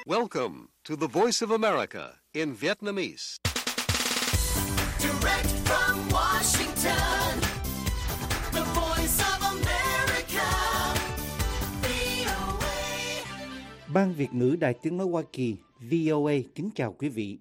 Welcome to the Voice of America in Vietnamese. Direct from Washington, the Voice of America, VOA. Ban Việt ngữ Đài Tiếng nói Hoa Kỳ, VOA kính chào quý vị.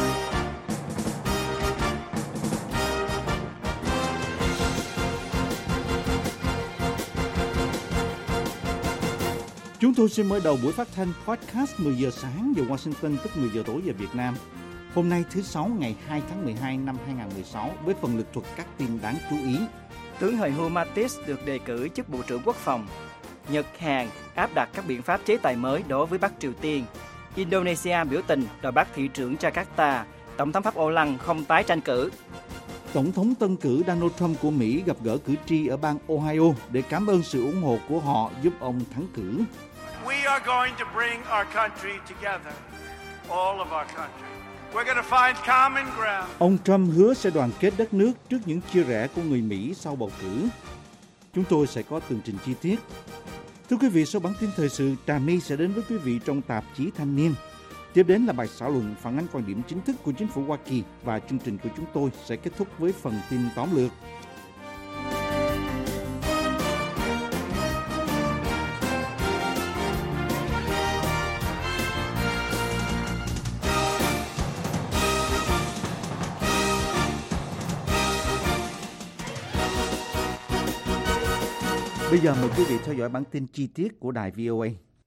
Chúng tôi xin mở đầu buổi phát thanh podcast 10 giờ sáng giờ Washington, tức 10 giờ tối giờ Việt Nam. Hôm nay thứ Sáu ngày 2 tháng 12 năm 2016 với phần lược thuật các tin đáng chú ý. Tướng hồi hưu Mattis được đề cử chức Bộ trưởng Quốc phòng. Nhật, Hàn áp đặt các biện pháp chế tài mới đối với Bắc Triều Tiên. Indonesia biểu tình đòi bắt thị trưởng Jakarta. Tổng thống Pháp Hollande không tái tranh cử. Tổng thống tân cử Donald Trump của Mỹ gặp gỡ cử tri ở bang Ohio để cảm ơn sự ủng hộ của họ giúp ông thắng cử. We are going to bring our country together, all of our country. We're going to find common ground. Ông Trump hứa sẽ đoàn kết đất nước trước những chia rẽ của người Mỹ sau bầu cử. Chúng tôi sẽ có tường trình chi tiết. Thưa quý vị, sau bản tin thời sự, Trà My sẽ đến với quý vị trong tạp chí Thanh niên. Tiếp đến là bài xã luận phản ánh quan điểm chính thức của chính phủ Hoa Kỳ và chương trình của chúng tôi sẽ kết thúc với phần tin tóm lược. Bây giờ mời quý vị theo dõi bản tin chi tiết của đài VOA.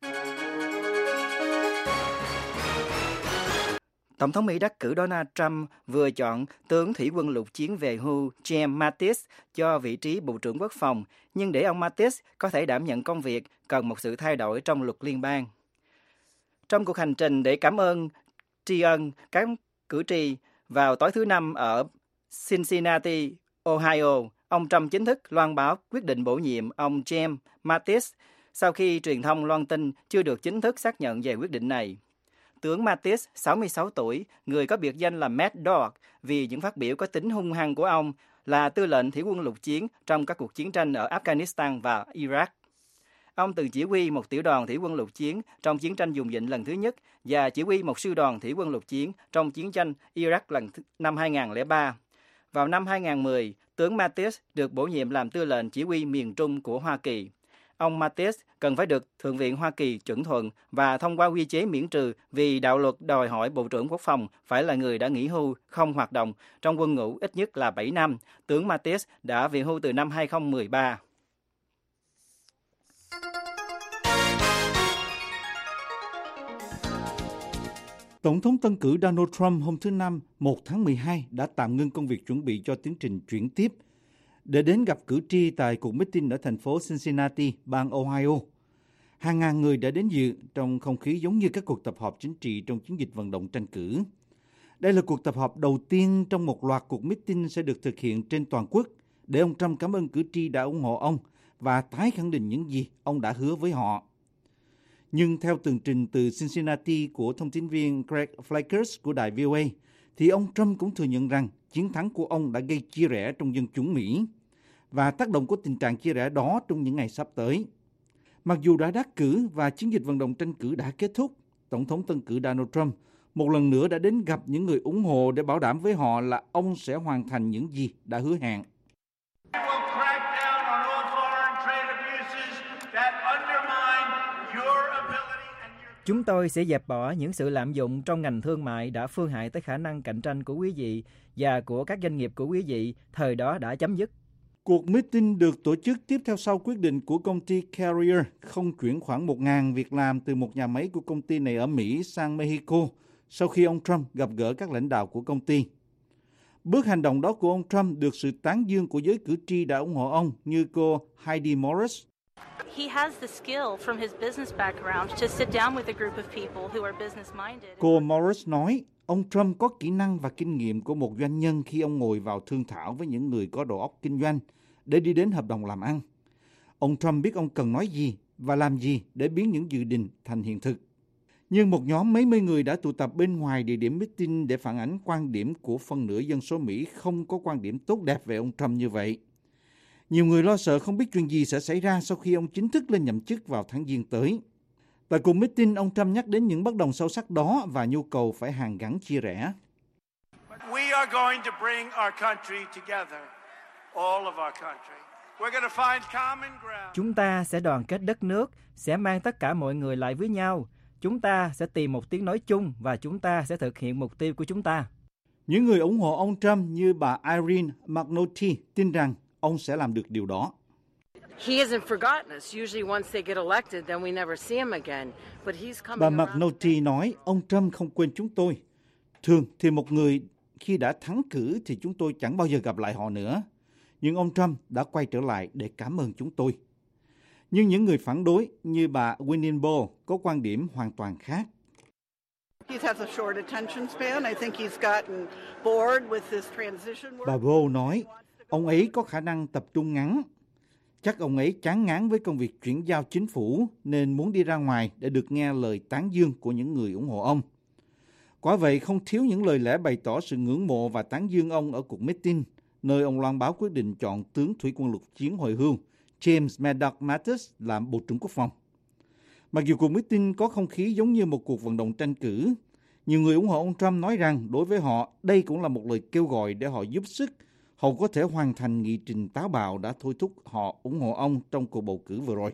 Tổng thống Mỹ đắc cử Donald Trump vừa chọn tướng thủy quân lục chiến về hưu James Mattis cho vị trí Bộ trưởng Quốc phòng, nhưng để ông Mattis có thể đảm nhận công việc cần một sự thay đổi trong luật liên bang. Trong cuộc hành trình để cảm ơn tri ân các cử tri vào tối thứ Năm ở Cincinnati, Ohio, ông Trump chính thức loan báo quyết định bổ nhiệm ông James Mattis sau khi truyền thông loan tin chưa được chính thức xác nhận về quyết định này. Tướng Mattis, 66 tuổi, người có biệt danh là Mad Dog vì những phát biểu có tính hung hăng của ông, là tư lệnh thủy quân lục chiến trong các cuộc chiến tranh ở Afghanistan và Iraq. Ông từng chỉ huy một tiểu đoàn thủy quân lục chiến trong chiến tranh vùng vịnh lần thứ nhất và chỉ huy một sư đoàn thủy quân lục chiến trong chiến tranh Iraq năm 2003. Vào năm 2010, tướng Mattis được bổ nhiệm làm tư lệnh chỉ huy miền Trung của Hoa Kỳ. Ông Mattis cần phải được Thượng viện Hoa Kỳ chuẩn thuận và thông qua quy chế miễn trừ vì đạo luật đòi hỏi Bộ trưởng Quốc phòng phải là người đã nghỉ hưu không hoạt động trong quân ngũ ít nhất là 7 năm. Tướng Mattis đã về hưu từ năm 2013. Tổng thống tân cử Donald Trump hôm thứ Năm 1 tháng 12 đã tạm ngưng công việc chuẩn bị cho tiến trình chuyển tiếp để đến gặp cử tri tại cuộc meeting ở thành phố Cincinnati, bang Ohio. Hàng ngàn người đã đến dự trong không khí giống như các cuộc tập họp chính trị trong chiến dịch vận động tranh cử. Đây là cuộc tập họp đầu tiên trong một loạt cuộc meeting sẽ được thực hiện trên toàn quốc để ông Trump cảm ơn cử tri đã ủng hộ ông và tái khẳng định những gì ông đã hứa với họ. Nhưng theo tường trình từ Cincinnati của thông tin viên Greg Flakers của đài VOA, thì ông Trump cũng thừa nhận rằng chiến thắng của ông đã gây chia rẽ trong dân chúng Mỹ và tác động của tình trạng chia rẽ đó trong những ngày sắp tới. Mặc dù đã đắc cử và chiến dịch vận động tranh cử đã kết thúc, Tổng thống tân cử Donald Trump một lần nữa đã đến gặp những người ủng hộ để bảo đảm với họ là ông sẽ hoàn thành những gì đã hứa hẹn. Chúng tôi sẽ dẹp bỏ những sự lạm dụng trong ngành thương mại đã phương hại tới khả năng cạnh tranh của quý vị và của các doanh nghiệp của quý vị, thời đó đã chấm dứt. Cuộc meeting được tổ chức tiếp theo sau quyết định của công ty Carrier không chuyển khoảng 1.000 việc làm từ một nhà máy của công ty này ở Mỹ sang Mexico sau khi ông Trump gặp gỡ các lãnh đạo của công ty. Bước hành động đó của ông Trump được sự tán dương của giới cử tri đã ủng hộ ông như cô Heidi Morris. He has the skill from his business background to sit down with a group of people who are business minded. Cô Morris nói, ông Trump có kỹ năng và kinh nghiệm của một doanh nhân khi ông ngồi vào thương thảo với những người có đầu óc kinh doanh để đi đến hợp đồng làm ăn. Ông Trump biết ông cần nói gì và làm gì để biến những dự định thành hiện thực. Nhưng một nhóm mấy mươi người đã tụ tập bên ngoài địa điểm meeting để phản ánh quan điểm của phân nửa dân số Mỹ không có quan điểm tốt đẹp về ông Trump như vậy. Nhiều người lo sợ không biết chuyện gì sẽ xảy ra sau khi ông chính thức lên nhậm chức vào tháng Giêng tới. Tại cuộc meeting, ông Trump nhắc đến những bất đồng sâu sắc đó và nhu cầu phải hàn gắn chia rẽ. We are going to bring our country together, all of our country. We're going to find common ground. Chúng ta sẽ đoàn kết đất nước, sẽ mang tất cả mọi người lại với nhau. Chúng ta sẽ tìm một tiếng nói chung và chúng ta sẽ thực hiện mục tiêu của chúng ta. Những người ủng hộ ông Trump như bà Irene McNulty tin rằng ông sẽ làm được điều đó. He hasn't forgotten us. Usually once they get elected, then we never see him again. But he's coming Bà around. McNulty nói, ông Trump không quên chúng tôi. Thường thì một người khi đã thắng cử thì chúng tôi chẳng bao giờ gặp lại họ nữa. Nhưng ông Trump đã quay trở lại để cảm ơn chúng tôi. Nhưng những người phản đối như bà Winnie Ball có quan điểm hoàn toàn khác. Bà Ball nói, ông ấy có khả năng tập trung ngắn. Chắc ông ấy chán ngán với công việc chuyển giao chính phủ nên muốn đi ra ngoài để được nghe lời tán dương của những người ủng hộ ông. Quả vậy không thiếu những lời lẽ bày tỏ sự ngưỡng mộ và tán dương ông ở cuộc meeting, nơi ông loan báo quyết định chọn tướng thủy quân lục chiến hồi hưu James Maddox Mattis làm Bộ trưởng Quốc phòng. Mặc dù cuộc meeting có không khí giống như một cuộc vận động tranh cử, nhiều người ủng hộ ông Trump nói rằng đối với họ đây cũng là một lời kêu gọi để họ giúp sức họ có thể hoàn thành nghị trình táo bạo đã thôi thúc họ ủng hộ ông trong cuộc bầu cử vừa rồi.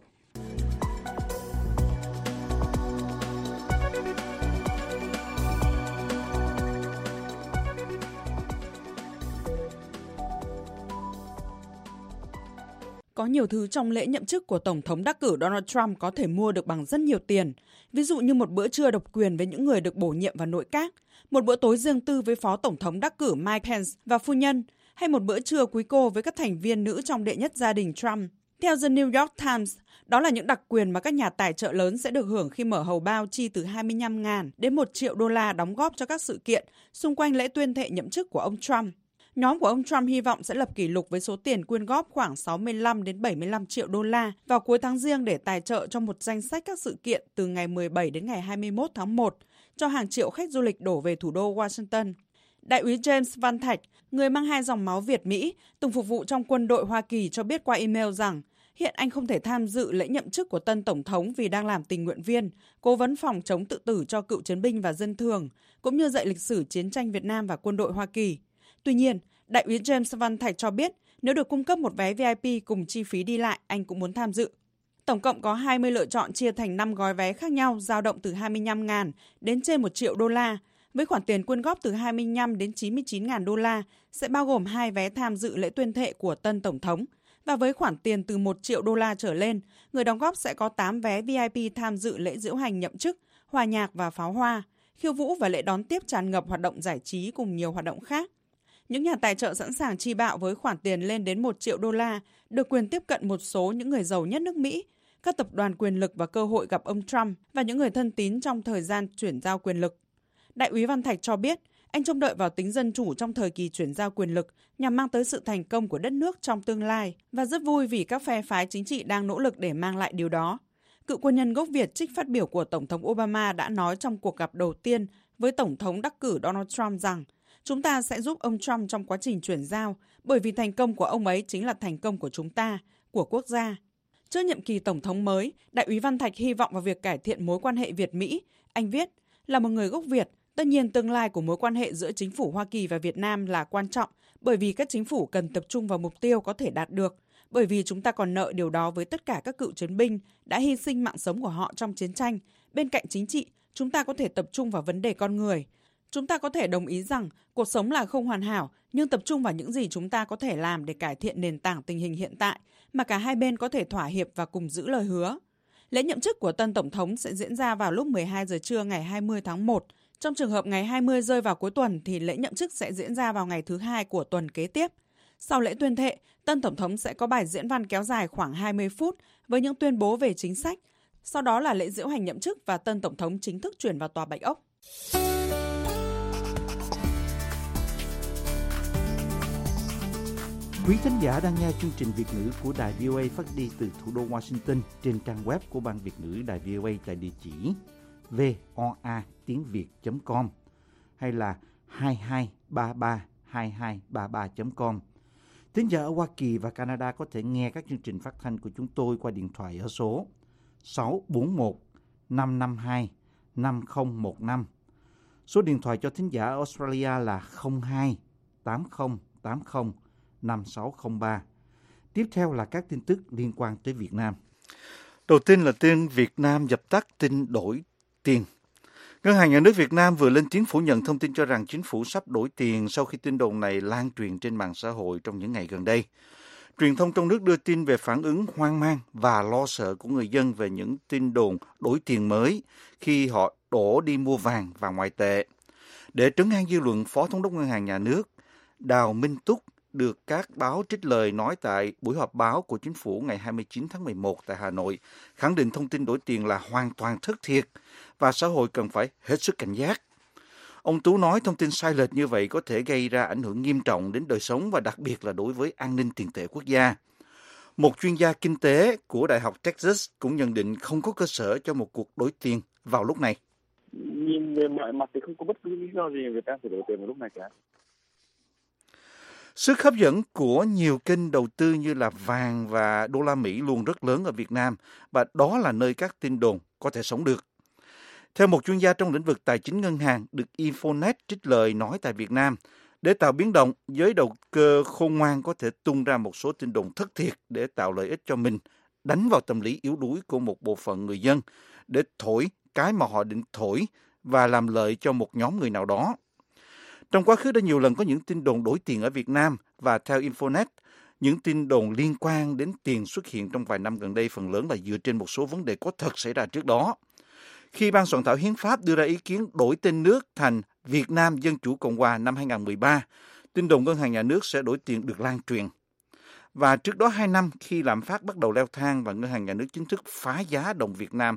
Có nhiều thứ trong lễ nhậm chức của Tổng thống đắc cử Donald Trump có thể mua được bằng rất nhiều tiền. Ví dụ như một bữa trưa độc quyền với những người được bổ nhiệm vào nội các, một bữa tối riêng tư với Phó Tổng thống đắc cử Mike Pence và phu nhân, hay một bữa trưa quý cô với các thành viên nữ trong đệ nhất gia đình Trump. Theo The New York Times, đó là những đặc quyền mà các nhà tài trợ lớn sẽ được hưởng khi mở hầu bao chi từ 25.000 đến 1 triệu đô la đóng góp cho các sự kiện xung quanh lễ tuyên thệ nhậm chức của ông Trump. Nhóm của ông Trump hy vọng sẽ lập kỷ lục với số tiền quyên góp khoảng 65 đến 75 triệu đô la vào cuối tháng Giêng để tài trợ cho một danh sách các sự kiện từ ngày 17 đến ngày 21 tháng 1 cho hàng triệu khách du lịch đổ về thủ đô Washington. Đại úy James Van Thạch, người mang 2 dòng máu Việt-Mỹ, từng phục vụ trong quân đội Hoa Kỳ cho biết qua email rằng hiện anh không thể tham dự lễ nhậm chức của tân Tổng thống vì đang làm tình nguyện viên, cố vấn phòng chống tự tử cho cựu chiến binh và dân thường, cũng như dạy lịch sử chiến tranh Việt Nam và quân đội Hoa Kỳ. Tuy nhiên, Đại úy James Van Thạch cho biết nếu được cung cấp một vé VIP cùng chi phí đi lại, anh cũng muốn tham dự. Tổng cộng có 20 lựa chọn chia thành 5 gói vé khác nhau, dao động từ 25.000 đến trên 1 triệu đô la, với khoản tiền quyên góp từ 25 đến 99.000 đô la sẽ bao gồm 2 vé tham dự lễ tuyên thệ của tân Tổng thống. Và với khoản tiền từ 1 triệu đô la trở lên, người đóng góp sẽ có 8 vé VIP tham dự lễ diễu hành nhậm chức, hòa nhạc và pháo hoa, khiêu vũ và lễ đón tiếp tràn ngập hoạt động giải trí cùng nhiều hoạt động khác. Những nhà tài trợ sẵn sàng chi bạo với khoản tiền lên đến 1 triệu đô la, được quyền tiếp cận một số những người giàu nhất nước Mỹ, các tập đoàn quyền lực và cơ hội gặp ông Trump và những người thân tín trong thời gian chuyển giao quyền lực. Đại úy Văn Thạch cho biết, anh trông đợi vào tính dân chủ trong thời kỳ chuyển giao quyền lực nhằm mang tới sự thành công của đất nước trong tương lai và rất vui vì các phe phái chính trị đang nỗ lực để mang lại điều đó. Cựu quân nhân gốc Việt trích phát biểu của Tổng thống Obama đã nói trong cuộc gặp đầu tiên với Tổng thống đắc cử Donald Trump rằng chúng ta sẽ giúp ông Trump trong quá trình chuyển giao bởi vì thành công của ông ấy chính là thành công của chúng ta, của quốc gia. Trước nhiệm kỳ Tổng thống mới, Đại úy Văn Thạch hy vọng vào việc cải thiện mối quan hệ Việt-Mỹ. Anh viết, là một người gốc Việt, tất nhiên tương lai của mối quan hệ giữa chính phủ Hoa Kỳ và Việt Nam là quan trọng bởi vì các chính phủ cần tập trung vào mục tiêu có thể đạt được, bởi vì chúng ta còn nợ điều đó với tất cả các cựu chiến binh đã hy sinh mạng sống của họ trong chiến tranh. Bên cạnh chính trị, chúng ta có thể tập trung vào vấn đề con người. Chúng ta có thể đồng ý rằng cuộc sống là không hoàn hảo, nhưng tập trung vào những gì chúng ta có thể làm để cải thiện nền tảng tình hình hiện tại mà cả hai bên có thể thỏa hiệp và cùng giữ lời hứa. Lễ nhậm chức của tân Tổng thống sẽ diễn ra vào lúc 12 giờ trưa ngày 20 tháng 1. Trong trường hợp ngày 20 rơi vào cuối tuần thì lễ nhậm chức sẽ diễn ra vào ngày thứ 2 của tuần kế tiếp. Sau lễ tuyên thệ, tân Tổng thống sẽ có bài diễn văn kéo dài khoảng 20 phút với những tuyên bố về chính sách. Sau đó là lễ diễu hành nhậm chức và tân Tổng thống chính thức chuyển vào Tòa Bạch Ốc. Quý khán giả đang nghe chương trình Việt ngữ của Đài VOA phát đi từ thủ đô Washington trên trang web của Ban Việt ngữ Đài VOA tại địa chỉ voa.tiengviet.com hay là 22332233.com. Thính giả ở Hoa Kỳ và Canada có thể nghe các chương trình phát thanh của chúng tôi qua điện thoại ở số 641 552 5015. Số điện thoại cho thính giả ở Australia là 02 8080 5603. Tiếp theo là các tin tức liên quan tới Việt Nam. Đầu tiên là tin Việt Nam dập tắt tin đổi tiền. Ngân hàng Nhà nước Việt Nam vừa lên tiếng phủ nhận thông tin cho rằng chính phủ sắp đổi tiền sau khi tin đồn này lan truyền trên mạng xã hội trong những ngày gần đây. Truyền thông trong nước đưa tin về phản ứng hoang mang và lo sợ của người dân về những tin đồn đổi tiền mới khi họ đổ đi mua vàng và ngoại tệ. Để trấn an dư luận, Phó Thống đốc Ngân hàng Nhà nước Đào Minh Túc được các báo trích lời nói tại buổi họp báo của chính phủ ngày 29 tháng 11 tại Hà Nội, khẳng định thông tin đổi tiền là hoàn toàn thất thiệt và xã hội cần phải hết sức cảnh giác. Ông Tú nói thông tin sai lệch như vậy có thể gây ra ảnh hưởng nghiêm trọng đến đời sống và đặc biệt là đối với an ninh tiền tệ quốc gia. Một chuyên gia kinh tế của Đại học Texas cũng nhận định không có cơ sở cho một cuộc đổi tiền vào lúc này. Nhìn về mọi mặt thì không có bất cứ lý do gì người ta phải đổi tiền vào lúc này cả. Sức hấp dẫn của nhiều kênh đầu tư như là vàng và đô la Mỹ luôn rất lớn ở Việt Nam và đó là nơi các tin đồn có thể sống được. Theo một chuyên gia trong lĩnh vực tài chính ngân hàng được Infonet trích lời nói tại Việt Nam, để tạo biến động, giới đầu cơ khôn ngoan có thể tung ra một số tin đồn thất thiệt để tạo lợi ích cho mình, đánh vào tâm lý yếu đuối của một bộ phận người dân để thổi cái mà họ định thổi và làm lợi cho một nhóm người nào đó. Trong quá khứ đã nhiều lần có những tin đồn đổi tiền ở Việt Nam và theo Infonet, những tin đồn liên quan đến tiền xuất hiện trong vài năm gần đây phần lớn là dựa trên một số vấn đề có thật xảy ra trước đó. Khi Ban soạn thảo hiến pháp đưa ra ý kiến đổi tên nước thành Việt Nam Dân Chủ Cộng Hòa năm 2013, tin đồn Ngân hàng Nhà nước sẽ đổi tiền được lan truyền. Và trước đó 2 năm khi lạm phát bắt đầu leo thang và Ngân hàng Nhà nước chính thức phá giá đồng Việt Nam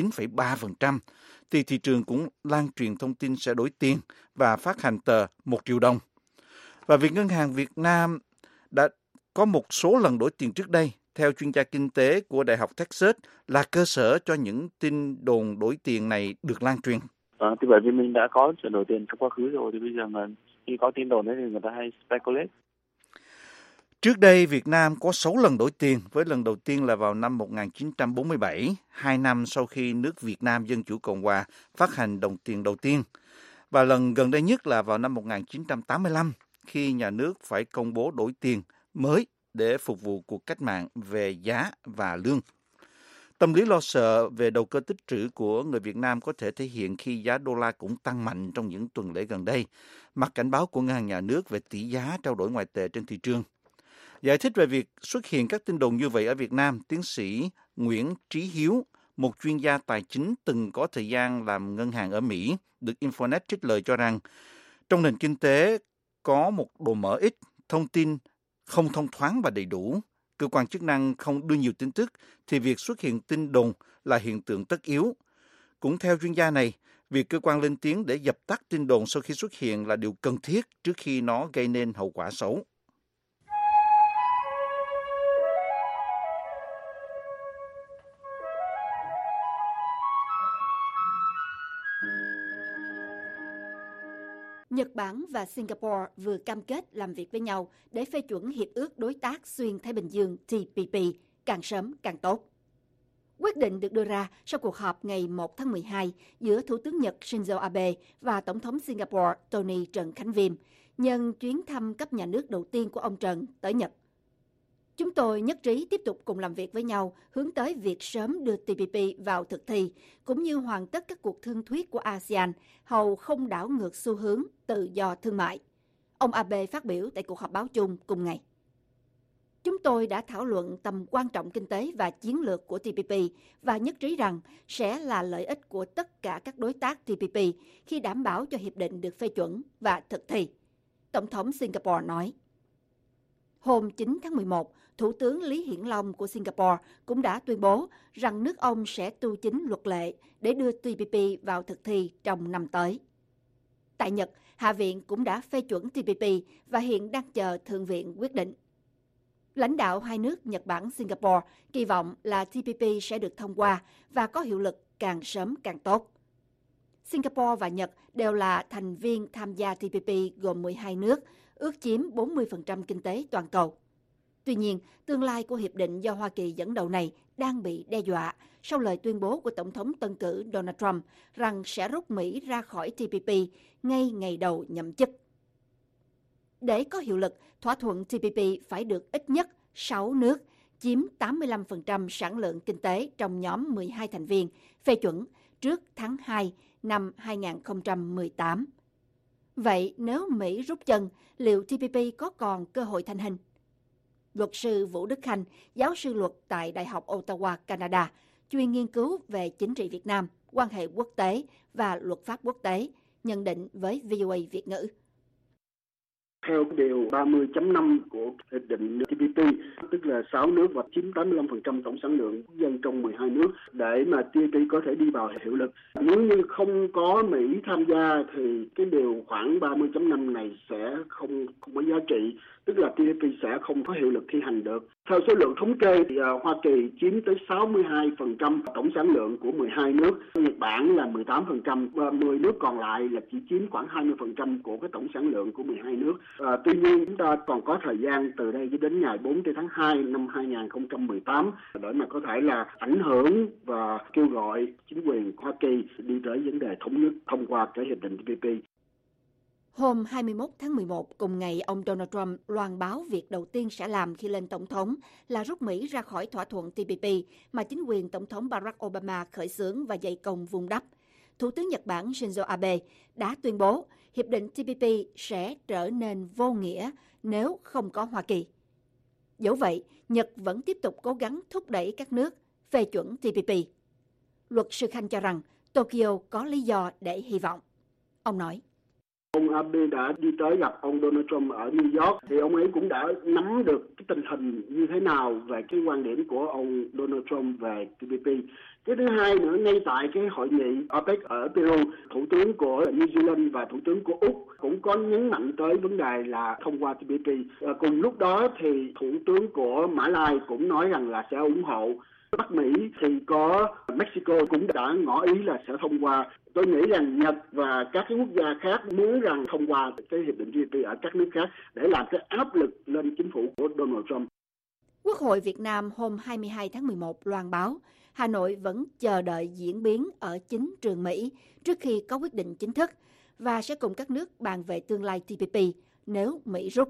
9,3%, thì thị trường cũng lan truyền thông tin sẽ đổi tiền và phát hành tờ 1 triệu đồng. Và việc Ngân hàng Việt Nam đã có một số lần đổi tiền trước đây, theo chuyên gia kinh tế của Đại học Texas, là cơ sở cho những tin đồn đổi tiền này được lan truyền. Thì bởi vì mình đã có chuyện đổi tiền trong quá khứ rồi, thì bây giờ mà khi có tin đồn đấy thì người ta hay speculate. Trước đây, Việt Nam có 6 lần đổi tiền, với lần đầu tiên là vào năm 1947, 2 năm sau khi nước Việt Nam Dân Chủ Cộng Hòa phát hành đồng tiền đầu tiên. Và lần gần đây nhất là vào năm 1985, khi nhà nước phải công bố đổi tiền mới để phục vụ cuộc cách mạng về giá và lương. Tâm lý lo sợ về đầu cơ tích trữ của người Việt Nam có thể thể hiện khi giá đô la cũng tăng mạnh trong những tuần lễ gần đây, mặt cảnh báo của Ngân hàng Nhà nước về tỷ giá trao đổi ngoại tệ trên thị trường. Giải thích về việc xuất hiện các tin đồn như vậy ở Việt Nam, tiến sĩ Nguyễn Trí Hiếu, một chuyên gia tài chính từng có thời gian làm ngân hàng ở Mỹ, được Infonet trích lời cho rằng, trong nền kinh tế có một độ mở ít, thông tin không thông thoáng và đầy đủ, cơ quan chức năng không đưa nhiều tin tức, thì việc xuất hiện tin đồn là hiện tượng tất yếu. Cũng theo chuyên gia này, việc cơ quan lên tiếng để dập tắt tin đồn sau khi xuất hiện là điều cần thiết trước khi nó gây nên hậu quả xấu. Nhật Bản và Singapore vừa cam kết làm việc với nhau để phê chuẩn Hiệp ước Đối tác Xuyên Thái Bình Dương TPP, càng sớm càng tốt. Quyết định được đưa ra sau cuộc họp ngày 1 tháng 12 giữa Thủ tướng Nhật Shinzo Abe và Tổng thống Singapore Tony Trần Khánh Viêm, nhân chuyến thăm cấp nhà nước đầu tiên của ông Trần tới Nhật. Chúng tôi nhất trí tiếp tục cùng làm việc với nhau hướng tới việc sớm đưa TPP vào thực thi, cũng như hoàn tất các cuộc thương thuyết của ASEAN, hầu không đảo ngược xu hướng tự do thương mại. Ông Abe phát biểu tại cuộc họp báo chung cùng ngày. Chúng tôi đã thảo luận tầm quan trọng kinh tế và chiến lược của TPP và nhất trí rằng sẽ là lợi ích của tất cả các đối tác TPP khi đảm bảo cho hiệp định được phê chuẩn và thực thi. Tổng thống Singapore nói. Hôm 9 tháng 11, Thủ tướng Lý Hiển Long của Singapore cũng đã tuyên bố rằng nước ông sẽ tu chính luật lệ để đưa TPP vào thực thi trong năm tới. Tại Nhật, Hạ viện cũng đã phê chuẩn TPP và hiện đang chờ Thượng viện quyết định. Lãnh đạo hai nước Nhật Bản, Singapore kỳ vọng là TPP sẽ được thông qua và có hiệu lực càng sớm càng tốt. Singapore và Nhật đều là thành viên tham gia TPP gồm 12 nước, ước chiếm 40% kinh tế toàn cầu. Tuy nhiên, tương lai của hiệp định do Hoa Kỳ dẫn đầu này đang bị đe dọa sau lời tuyên bố của Tổng thống tân cử Donald Trump rằng sẽ rút Mỹ ra khỏi TPP ngay ngày đầu nhậm chức. Để có hiệu lực, thỏa thuận TPP phải được ít nhất 6 nước, chiếm 85% sản lượng kinh tế trong nhóm 12 thành viên, phê chuẩn trước tháng 2 năm 2018. Vậy nếu Mỹ rút chân, liệu TPP có còn cơ hội thành hình? Luật sư Vũ Đức Khanh, giáo sư luật tại Đại học Ottawa, Canada, chuyên nghiên cứu về chính trị Việt Nam, quan hệ quốc tế và luật pháp quốc tế, nhận định với VOA Việt ngữ. Theo điều 30.5 của hiệp định TPP, tức là 6 nước và chiếm 85% tổng sản lượng dân trong 12 nước, để mà TPP có thể đi vào hiệu lực. Nếu như không có Mỹ tham gia thì cái điều khoảng 30.5 này sẽ không có giá trị, tức là TPP sẽ không có hiệu lực thi hành được. Theo số liệu thống kê thì Hoa Kỳ chiếm tới 62% tổng sản lượng của 12 nước, Nhật Bản là 18% và 10 nước còn lại là chỉ chiếm khoảng 20% của cái tổng sản lượng của 12 nước. Tuy nhiên chúng ta còn có thời gian từ đây đến ngày 4 tháng 2 năm 2018 để mà có thể là ảnh hưởng và kêu gọi chính quyền Hoa Kỳ đi tới vấn đề thống nhất thông qua cái hiệp định TPP. Hôm 21 tháng 11, cùng ngày, ông Donald Trump loan báo việc đầu tiên sẽ làm khi lên tổng thống là rút Mỹ ra khỏi thỏa thuận TPP mà chính quyền Tổng thống Barack Obama khởi xướng và dày công vun đắp. Thủ tướng Nhật Bản Shinzo Abe đã tuyên bố hiệp định TPP sẽ trở nên vô nghĩa nếu không có Hoa Kỳ. Dẫu vậy, Nhật vẫn tiếp tục cố gắng thúc đẩy các nước phê chuẩn TPP. Luật sư Khanh cho rằng Tokyo có lý do để hy vọng. Ông nói: Ông Abe đã đi tới gặp ông Donald Trump ở New York, thì ông ấy cũng đã nắm được cái tình hình như thế nào về cái quan điểm của ông Donald Trump về TPP. Cái thứ hai nữa, ngay tại cái hội nghị APEC ở Peru, Thủ tướng của New Zealand và Thủ tướng của Úc cũng có nhấn mạnh tới vấn đề là thông qua TPP. Cùng lúc đó thì Thủ tướng của Mã Lai cũng nói rằng là sẽ ủng hộ. Bắc Mỹ thì có Mexico cũng đã ngỏ ý là sẽ thông qua. Tôi nghĩ rằng Nhật và các cái quốc gia khác muốn rằng thông qua cái hiệp định TPP ở các nước khác để làm cái áp lực lên chính phủ của Donald Trump. Quốc hội Việt Nam hôm 22 tháng 11 loan báo Hà Nội vẫn chờ đợi diễn biến ở chính trường Mỹ trước khi có quyết định chính thức và sẽ cùng các nước bàn về tương lai TPP nếu Mỹ rút.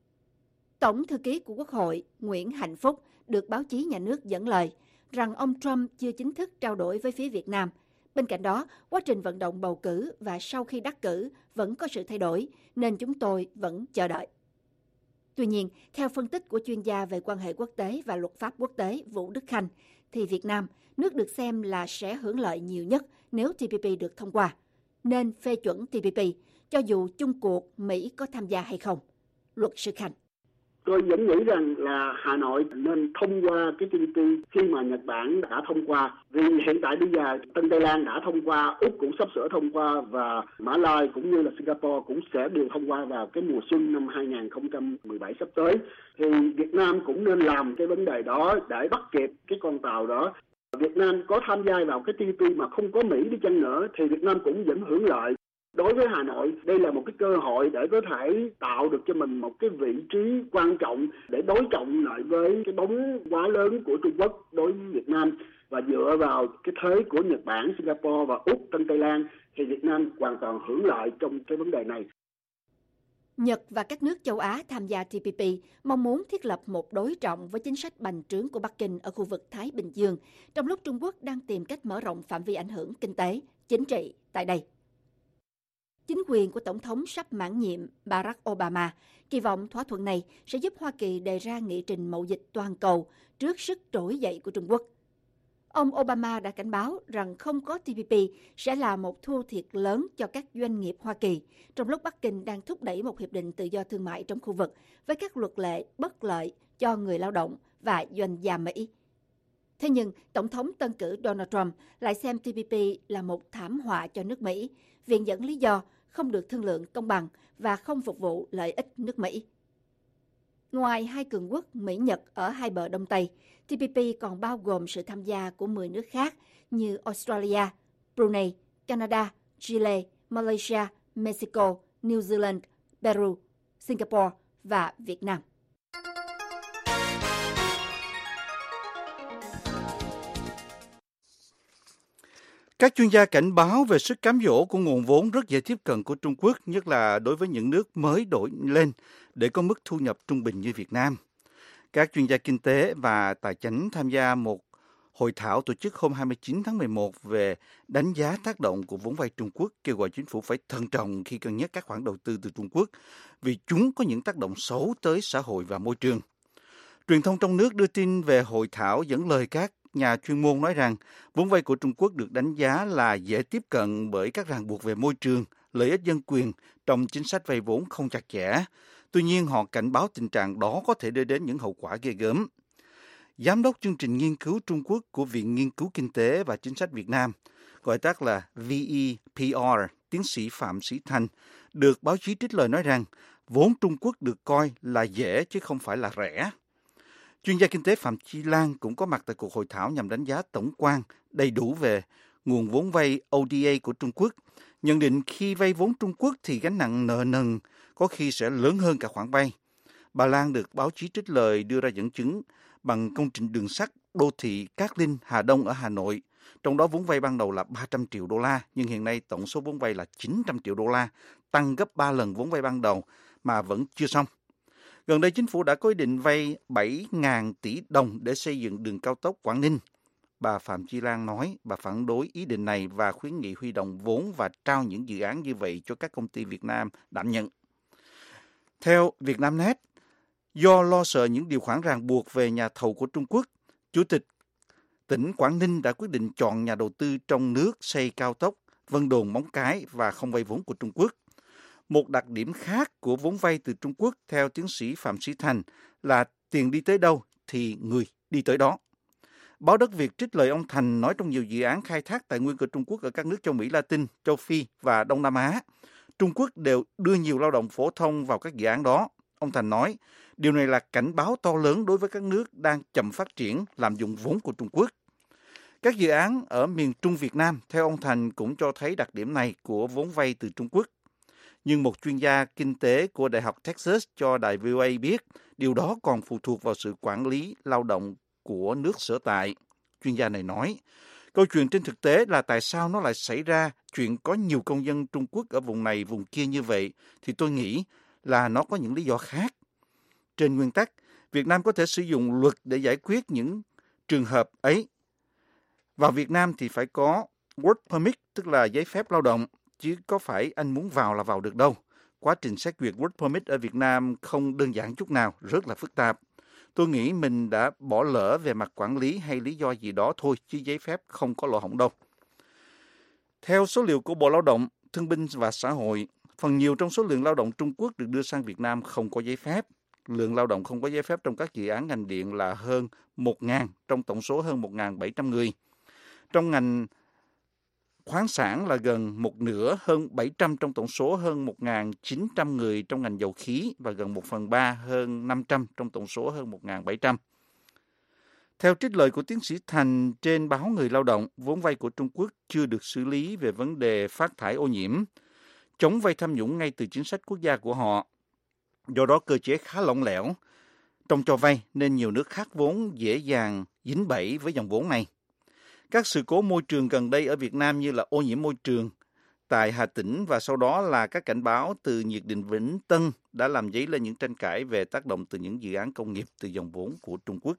Tổng thư ký của Quốc hội Nguyễn Hạnh Phúc được báo chí nhà nước dẫn lời rằng ông Trump chưa chính thức trao đổi với phía Việt Nam. Bên cạnh đó, quá trình vận động bầu cử và sau khi đắc cử vẫn có sự thay đổi, nên chúng tôi vẫn chờ đợi. Tuy nhiên, theo phân tích của chuyên gia về quan hệ quốc tế và luật pháp quốc tế Vũ Đức Khanh, thì Việt Nam, nước được xem là sẽ hưởng lợi nhiều nhất nếu TPP được thông qua, nên phê chuẩn TPP, cho dù chung cuộc Mỹ có tham gia hay không. Luật sư Khanh: Tôi vẫn nghĩ rằng là Hà Nội nên thông qua cái TPP khi mà Nhật Bản đã thông qua. Vì hiện tại bây giờ Tân Tây Lan đã thông qua, Úc cũng sắp sửa thông qua và Mã Lai cũng như là Singapore cũng sẽ đều thông qua vào cái mùa xuân năm 2017 sắp tới. Thì Việt Nam cũng nên làm cái vấn đề đó để bắt kịp cái con tàu đó. Việt Nam có tham gia vào cái TPP mà không có Mỹ đi chăng nữa thì Việt Nam cũng vẫn hưởng lợi. Đối với Hà Nội, đây là một cái cơ hội để có thể tạo được cho mình một cái vị trí quan trọng để đối trọng lại với cái bóng quá lớn của Trung Quốc đối với Việt Nam. Và dựa vào cái thế của Nhật Bản, Singapore và Úc, Tân Tây Lan thì Việt Nam hoàn toàn hưởng lợi trong cái vấn đề này. Nhật và các nước châu Á tham gia TPP mong muốn thiết lập một đối trọng với chính sách bành trướng của Bắc Kinh ở khu vực Thái Bình Dương, trong lúc Trung Quốc đang tìm cách mở rộng phạm vi ảnh hưởng kinh tế, chính trị tại đây. Chính quyền của Tổng thống sắp mãn nhiệm Barack Obama kỳ vọng thỏa thuận này sẽ giúp Hoa Kỳ đề ra nghị trình mậu dịch toàn cầu trước sức trỗi dậy của Trung Quốc. Ông Obama đã cảnh báo rằng không có TPP sẽ là một thua thiệt lớn cho các doanh nghiệp Hoa Kỳ, trong lúc Bắc Kinh đang thúc đẩy một hiệp định tự do thương mại trong khu vực với các luật lệ bất lợi cho người lao động và doanh gia Mỹ. Thế nhưng, Tổng thống tân cử Donald Trump lại xem TPP là một thảm họa cho nước Mỹ, viện dẫn lý do không được thương lượng công bằng và không phục vụ lợi ích nước Mỹ. Ngoài hai cường quốc Mỹ-Nhật ở hai bờ Đông Tây, TPP còn bao gồm sự tham gia của 10 nước khác như Australia, Brunei, Canada, Chile, Malaysia, Mexico, New Zealand, Peru, Singapore và Việt Nam. Các chuyên gia cảnh báo về sức cám dỗ của nguồn vốn rất dễ tiếp cận của Trung Quốc, nhất là đối với những nước mới đổi lên để có mức thu nhập trung bình như Việt Nam. Các chuyên gia kinh tế và tài chính tham gia một hội thảo tổ chức hôm 29 tháng 11 về đánh giá tác động của vốn vay Trung Quốc, kêu gọi chính phủ phải thận trọng khi cân nhắc các khoản đầu tư từ Trung Quốc vì chúng có những tác động xấu tới xã hội và môi trường. Truyền thông trong nước đưa tin về hội thảo dẫn lời các nhà chuyên môn nói rằng vốn vay của Trung Quốc được đánh giá là dễ tiếp cận bởi các ràng buộc về môi trường, lợi ích dân quyền trong chính sách vay vốn không chặt chẽ. Tuy nhiên, họ cảnh báo tình trạng đó có thể đưa đến những hậu quả ghê gớm. Giám đốc chương trình nghiên cứu Trung Quốc của Viện Nghiên cứu Kinh tế và Chính sách Việt Nam, gọi tắt là VEPR, tiến sĩ Phạm Sĩ Thanh, được báo chí trích lời nói rằng vốn Trung Quốc được coi là dễ chứ không phải là rẻ. Chuyên gia kinh tế Phạm Chi Lan cũng có mặt tại cuộc hội thảo nhằm đánh giá tổng quan đầy đủ về nguồn vốn vay ODA của Trung Quốc, nhận định khi vay vốn Trung Quốc thì gánh nặng nợ nần có khi sẽ lớn hơn cả khoản vay. Bà Lan được báo chí trích lời đưa ra dẫn chứng bằng công trình đường sắt đô thị Cát Linh - Hà Đông ở Hà Nội. Trong đó vốn vay ban đầu là 300 triệu đô la, nhưng hiện nay tổng số vốn vay là 900 triệu đô la, tăng gấp 3 lần vốn vay ban đầu mà vẫn chưa xong. Gần đây, chính phủ đã có ý định vay 7.000 tỷ đồng để xây dựng đường cao tốc Quảng Ninh. Bà Phạm Chi Lan nói bà phản đối ý định này và khuyến nghị huy động vốn và trao những dự án như vậy cho các công ty Việt Nam đảm nhận. Theo Vietnamnet, do lo sợ những điều khoản ràng buộc về nhà thầu của Trung Quốc, Chủ tịch tỉnh Quảng Ninh đã quyết định chọn nhà đầu tư trong nước xây cao tốc Vân Đồn - Móng Cái và không vay vốn của Trung Quốc. Một đặc điểm khác của vốn vay từ Trung Quốc, theo tiến sĩ Phạm Sĩ Thành, là tiền đi tới đâu thì người đi tới đó. Báo Đất Việt trích lời ông Thành nói trong nhiều dự án khai thác tài nguyên của Trung Quốc ở các nước châu Mỹ Latin, châu Phi và Đông Nam Á, Trung Quốc đều đưa nhiều lao động phổ thông vào các dự án đó. Ông Thành nói, điều này là cảnh báo to lớn đối với các nước đang chậm phát triển lạm dụng vốn của Trung Quốc. Các dự án ở miền Trung Việt Nam, theo ông Thành, cũng cho thấy đặc điểm này của vốn vay từ Trung Quốc. Nhưng một chuyên gia kinh tế của Đại học Texas cho đài VOA biết, điều đó còn phụ thuộc vào sự quản lý lao động của nước sở tại. Chuyên gia này nói, câu chuyện trên thực tế là tại sao nó lại xảy ra chuyện có nhiều công dân Trung Quốc ở vùng này, vùng kia như vậy, thì tôi nghĩ là nó có những lý do khác. Trên nguyên tắc, Việt Nam có thể sử dụng luật để giải quyết những trường hợp ấy. Vào Việt Nam thì phải có work permit, tức là giấy phép lao động, chứ có phải anh muốn vào là vào được đâu. Quá trình xét duyệt work permit ở Việt Nam không đơn giản chút nào, rất là phức tạp. Tôi nghĩ mình đã bỏ lỡ về mặt quản lý hay lý do gì đó thôi, chứ giấy phép không có lỗ hổng đâu. Theo số liệu của Bộ Lao động, Thương binh và Xã hội, phần nhiều trong số lượng lao động Trung Quốc được đưa sang Việt Nam không có giấy phép. Lượng lao động không có giấy phép trong các dự án ngành điện là hơn 1.000 trong tổng số hơn 1.700 người. Trong ngành khoáng sản là gần một nửa, hơn 700 trong tổng số hơn 1.900 người trong ngành dầu khí và gần 1/3 hơn 500 trong tổng số hơn 1.700. Theo trích lời của tiến sĩ Thành trên báo Người Lao động, vốn vay của Trung Quốc chưa được xử lý về vấn đề phát thải ô nhiễm, chống vay tham nhũng ngay từ chính sách quốc gia của họ. Do đó cơ chế khá lỏng lẻo trong cho vay nên nhiều nước khác vốn dễ dàng dính bẫy với dòng vốn này. Các sự cố môi trường gần đây ở Việt Nam như là ô nhiễm môi trường tại Hà Tĩnh và sau đó là các cảnh báo từ nhiệt điện Vĩnh Tân đã làm dấy lên những tranh cãi về tác động từ những dự án công nghiệp từ dòng vốn của Trung Quốc.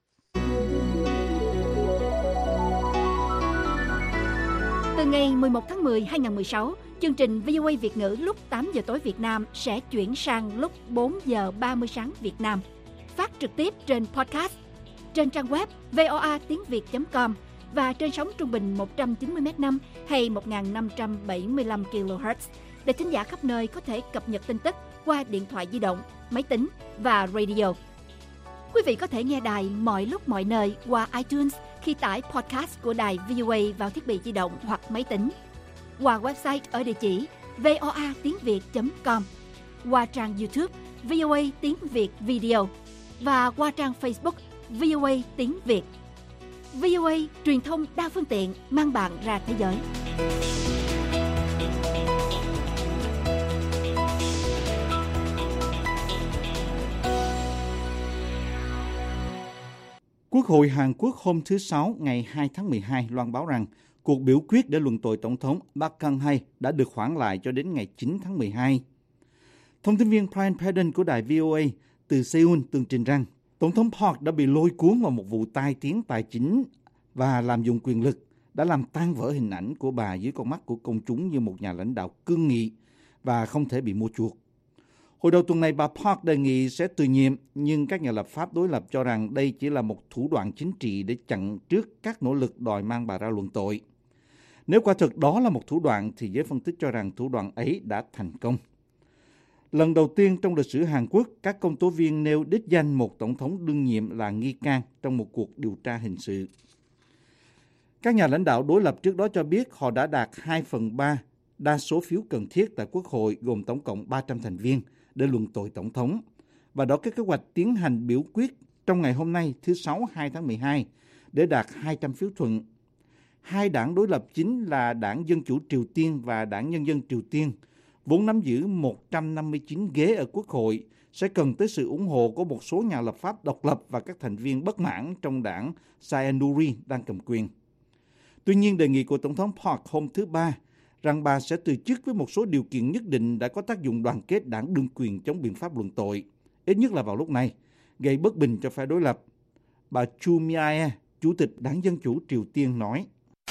Từ ngày 11 tháng 10, 2016, chương trình VOA Việt ngữ lúc 8 giờ tối Việt Nam sẽ chuyển sang lúc 4 giờ 30 sáng Việt Nam. Phát trực tiếp trên podcast, trên trang web voa.tiếng.việt.com và trên sóng trung bình 190 M5 hay 1575 kHz để thính giả khắp nơi có thể cập nhật tin tức qua điện thoại di động, máy tính và radio. Quý vị có thể nghe đài mọi lúc mọi nơi qua iTunes khi tải podcast của đài VOA vào thiết bị di động hoặc máy tính, qua website ở địa chỉ voa.tiếng.việt.com, qua trang YouTube VOA Tiếng Việt Video và qua trang Facebook VOA Tiếng Việt. VOA, truyền thông đa phương tiện mang bạn ra thế giới. Quốc hội Hàn Quốc hôm thứ Sáu ngày 2 tháng 12 loan báo rằng Cuộc biểu quyết để luận tội Tổng thống Park Geun-hye đã được hoãn lại cho đến ngày 9 tháng 12. Thông tin viên Brian Padden của đài VOA từ Seoul tường trình rằng Tổng thống Park đã bị lôi cuốn vào một vụ tai tiếng tài chính và lạm dụng quyền lực đã làm tan vỡ hình ảnh của bà dưới con mắt của công chúng như một nhà lãnh đạo cương nghị và không thể bị mua chuộc. Hồi đầu tuần này, bà Park đề nghị sẽ từ nhiệm, nhưng các nhà lập pháp đối lập cho rằng đây chỉ là một thủ đoạn chính trị để chặn trước các nỗ lực đòi mang bà ra luận tội. Nếu quả thực đó là một thủ đoạn, thì giới phân tích cho rằng thủ đoạn ấy đã thành công. Lần đầu tiên trong lịch sử Hàn Quốc, các công tố viên nêu đích danh một tổng thống đương nhiệm là nghi can trong một cuộc điều tra hình sự. Các nhà lãnh đạo đối lập trước đó cho biết họ đã đạt 2/3 đa số phiếu cần thiết tại Quốc hội gồm tổng cộng 300 thành viên để luận tội tổng thống, và đó có kế hoạch tiến hành biểu quyết trong ngày hôm nay thứ Sáu 2 tháng 12 để đạt 200 phiếu thuận. Hai đảng đối lập chính là Đảng Dân Chủ Triều Tiên và Đảng Nhân dân Triều Tiên, vốn nắm giữ 159 ghế ở Quốc hội, sẽ cần tới sự ủng hộ của một số nhà lập pháp độc lập và các thành viên bất mãn trong đảng Saenuri đang cầm quyền. Tuy nhiên, đề nghị của Tổng thống Park hôm thứ Ba rằng bà sẽ từ chức với một số điều kiện nhất định đã có tác dụng đoàn kết đảng đương quyền chống biện pháp luận tội, ít nhất là vào lúc này, gây bất bình cho phe đối lập. Bà Chu Mi-ae, Chủ tịch Đảng Dân Chủ Triều Tiên nói,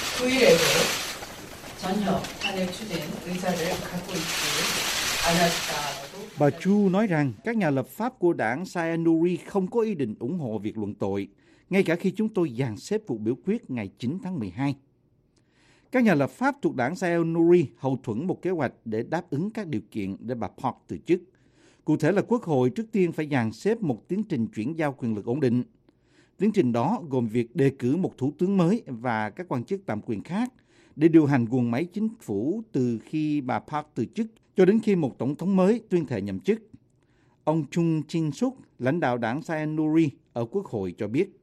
bà Chu nói rằng các nhà lập pháp của đảng Saenuri không có ý định ủng hộ việc luận tội, ngay cả khi chúng tôi dàn xếp cuộc biểu quyết ngày 9 tháng 12. Các nhà lập pháp thuộc đảng Saenuri hậu thuẫn một kế hoạch để đáp ứng các điều kiện để bà Park từ chức. Cụ thể là Quốc hội trước tiên phải dàn xếp một tiến trình chuyển giao quyền lực ổn định. Tiến trình đó gồm việc đề cử một thủ tướng mới và các quan chức tạm quyền khác để điều hành guồng máy chính phủ từ khi bà Park từ chức cho đến khi một tổng thống mới tuyên thệ nhậm chức. Ông Chung Jin-suk, lãnh đạo đảng Saenuri ở Quốc hội cho biết,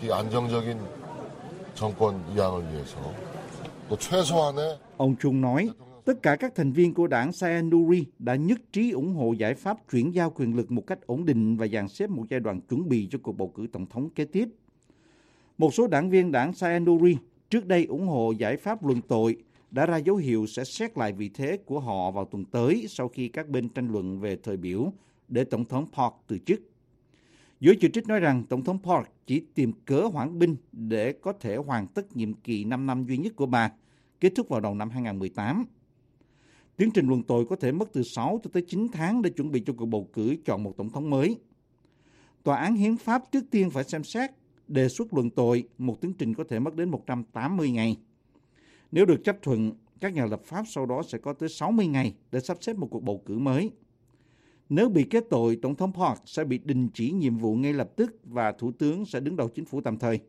ông Chung nói, tất cả các thành viên của đảng Saenuri đã nhất trí ủng hộ giải pháp chuyển giao quyền lực một cách ổn định và dàn xếp một giai đoạn chuẩn bị cho cuộc bầu cử tổng thống kế tiếp. Một số đảng viên đảng Saenuri trước đây ủng hộ giải pháp luận tội đã ra dấu hiệu sẽ xét lại vị thế của họ vào tuần tới sau khi các bên tranh luận về thời biểu để Tổng thống Park từ chức. Giới chỉ trích nói rằng Tổng thống Park chỉ tìm cớ hoãn binh để có thể hoàn tất nhiệm kỳ 5 năm duy nhất của bà, kết thúc vào đầu năm 2018. Tiến trình luận tội có thể mất từ 6 tới 9 tháng để chuẩn bị cho cuộc bầu cử chọn một tổng thống mới. Tòa án Hiến pháp trước tiên phải xem xét đề xuất luận tội, một tiến trình có thể mất đến 180 ngày. Nếu được chấp thuận, các nhà lập pháp sau đó sẽ có tới 60 ngày để sắp xếp một cuộc bầu cử mới. Nếu bị kết tội, Tổng thống Park sẽ bị đình chỉ nhiệm vụ ngay lập tức và Thủ tướng sẽ đứng đầu chính phủ tạm thời.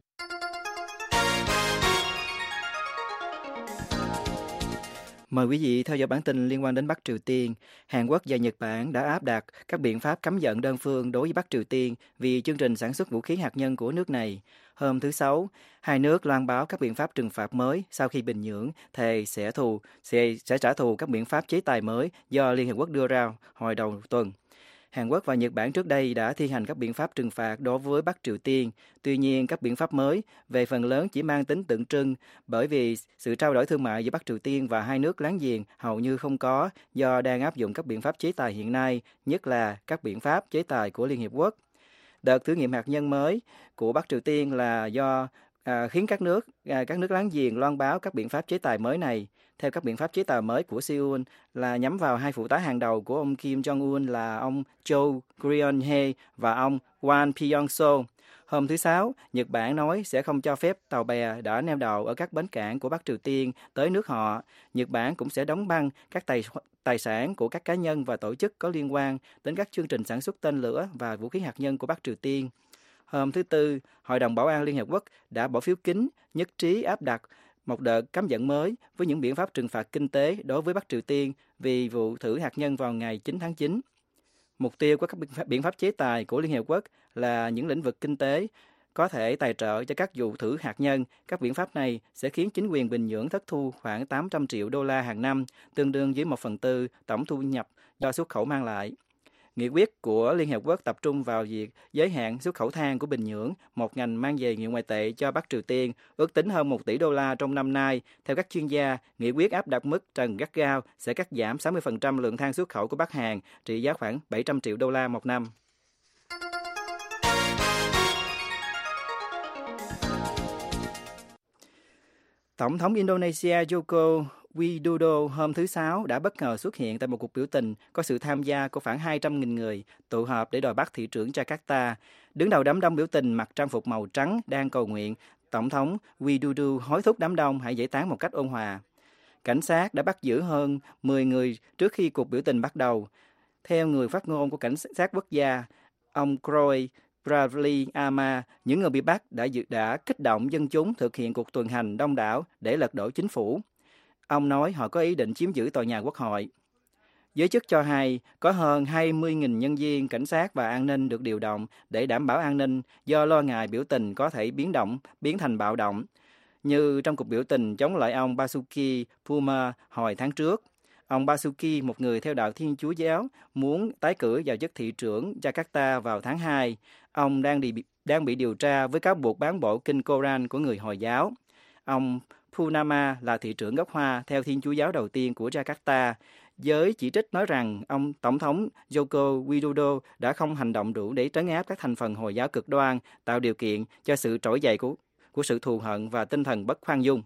Mời quý vị theo dõi bản tin liên quan đến Bắc Triều Tiên. Hàn Quốc và Nhật Bản đã áp đặt các biện pháp cấm vận đơn phương đối với Bắc Triều Tiên vì chương trình sản xuất vũ khí hạt nhân của nước này. Hôm thứ Sáu, hai nước loan báo các biện pháp trừng phạt mới sau khi Bình Nhưỡng thề sẽ trả thù các biện pháp chế tài mới do Liên Hợp Quốc đưa ra hồi đầu tuần. Hàn Quốc và Nhật Bản trước đây đã thi hành các biện pháp trừng phạt đối với Bắc Triều Tiên. Tuy nhiên, các biện pháp mới về phần lớn chỉ mang tính tượng trưng bởi vì sự trao đổi thương mại giữa Bắc Triều Tiên và hai nước láng giềng hầu như không có do đang áp dụng các biện pháp chế tài hiện nay, nhất là các biện pháp chế tài của Liên Hiệp Quốc. Đợt thử nghiệm hạt nhân mới của Bắc Triều Tiên là do khiến các nước láng giềng loan báo các biện pháp chế tài mới này. Theo các biện pháp chế tài mới của Seoul là nhắm vào hai phụ tá hàng đầu của ông Kim Jong-un là ông Cho Ryong-hae và ông Won Pyong-so. Hôm thứ Sáu, Nhật Bản nói sẽ không cho phép tàu bè đã neo đậu ở các bến cảng của Bắc Triều Tiên tới nước họ. Nhật Bản cũng sẽ đóng băng các tài sản của các cá nhân và tổ chức có liên quan đến các chương trình sản xuất tên lửa và vũ khí hạt nhân của Bắc Triều Tiên. Hôm thứ Tư, Hội đồng Bảo an Liên Hợp Quốc đã bỏ phiếu kín nhất trí áp đặt một đợt cấm vận mới với những biện pháp trừng phạt kinh tế đối với Bắc Triều Tiên vì vụ thử hạt nhân vào ngày 9 tháng 9. Mục tiêu của các biện pháp chế tài của Liên Hiệp Quốc là những lĩnh vực kinh tế có thể tài trợ cho các vụ thử hạt nhân. Các biện pháp này sẽ khiến chính quyền Bình Nhưỡng thất thu khoảng 800 triệu đô la hàng năm, tương đương với 1/4 tổng thu nhập do xuất khẩu mang lại. Nghị quyết của Liên Hợp Quốc tập trung vào việc giới hạn xuất khẩu than của Bình Nhưỡng, một ngành mang về nhiều ngoại tệ cho Bắc Triều Tiên, ước tính hơn 1 tỷ đô la trong năm nay. Theo các chuyên gia, nghị quyết áp đặt mức trần gắt gao sẽ cắt giảm 60% lượng than xuất khẩu của Bắc Hàn, trị giá khoảng 700 triệu đô la một năm. Tổng thống Indonesia Joko Widodo hôm thứ Sáu đã bất ngờ xuất hiện tại một cuộc biểu tình có sự tham gia của khoảng 200.000 người tụ họp để đòi bắt thị trưởng Jakarta. Đứng đầu đám đông biểu tình mặc trang phục màu trắng đang cầu nguyện, Tổng thống Widodo hối thúc đám đông hãy giải tán một cách ôn hòa. Cảnh sát đã bắt giữ hơn 10 người trước khi cuộc biểu tình bắt đầu. Theo người phát ngôn của Cảnh sát quốc gia, ông Kroy Bradley Ama, những người bị bắt đã kích động dân chúng thực hiện cuộc tuần hành đông đảo để lật đổ chính phủ. Ông nói họ có ý định chiếm giữ tòa nhà quốc hội. Giới chức cho hay có hơn 20.000 nhân viên cảnh sát và an ninh được điều động để đảm bảo an ninh do lo ngại biểu tình có thể biến thành bạo động, như trong cuộc biểu tình chống lại ông Basuki Purna hồi tháng trước. Ông Basuki, một người theo đạo Thiên Chúa giáo, muốn tái cử vào chức thị trưởng Jakarta vào tháng 2. Ông đang bị điều tra với cáo buộc bán bộ kinh Koran của người Hồi giáo. Ông Purnama là thị trưởng gốc Hoa theo Thiên Chúa giáo đầu tiên của Jakarta. Giới chỉ trích nói rằng ông Tổng thống Joko Widodo đã không hành động đủ để trấn áp các thành phần Hồi giáo cực đoan, tạo điều kiện cho sự trỗi dậy của sự thù hận và tinh thần bất khoan dung.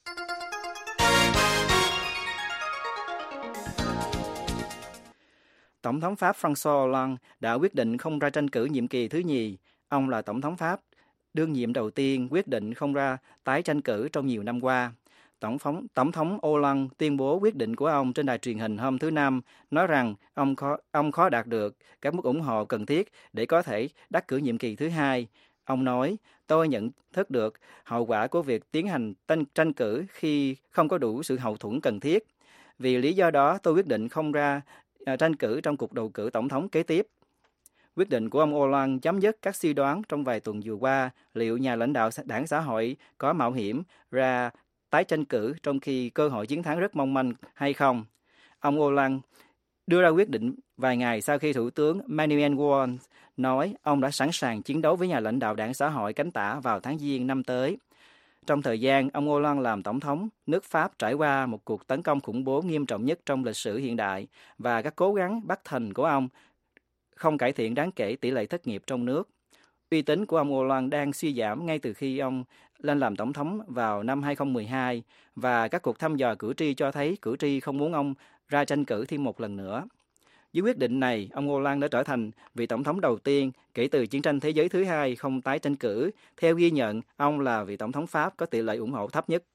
Tổng thống Pháp François Hollande đã quyết định không ra tranh cử nhiệm kỳ thứ nhì. Ông là Tổng thống Pháp đương nhiệm đầu tiên quyết định không ra tái tranh cử trong nhiều năm qua. Tổng thống Hollande tuyên bố quyết định của ông trên đài truyền hình hôm thứ Năm, nói rằng ông khó đạt được các mức ủng hộ cần thiết để có thể đắc cử nhiệm kỳ thứ hai. Ông nói, tôi nhận thức được hậu quả của việc tiến hành tranh cử khi không có đủ sự hậu thuẫn cần thiết. Vì lý do đó, tôi quyết định không ra tranh cử trong cuộc bầu cử tổng thống kế tiếp. Quyết định của ông Hollande chấm dứt các suy đoán trong vài tuần vừa qua liệu nhà lãnh đạo đảng xã hội có mạo hiểm ra tái tranh cử trong khi cơ hội chiến thắng rất mong manh hay không. Ông Hollande đưa ra quyết định vài ngày sau khi Thủ tướng Manuel Valls nói ông đã sẵn sàng chiến đấu với nhà lãnh đạo đảng xã hội cánh tả vào tháng Giêng năm tới. Trong thời gian ông Hollande làm tổng thống, nước Pháp trải qua một cuộc tấn công khủng bố nghiêm trọng nhất trong lịch sử hiện đại và các cố gắng bắt thành của ông không cải thiện đáng kể tỷ lệ thất nghiệp trong nước. Uy tín của ông Hollande đang suy giảm ngay từ khi ông lên làm tổng thống vào năm 2012 và các cuộc thăm dò cử tri cho thấy cử tri không muốn ông ra tranh cử thêm một lần nữa. Với quyết định này, ông Hollande đã trở thành vị tổng thống đầu tiên kể từ chiến tranh thế giới thứ hai không tái tranh cử. Theo ghi nhận, ông là vị tổng thống Pháp có tỷ lệ ủng hộ thấp nhất.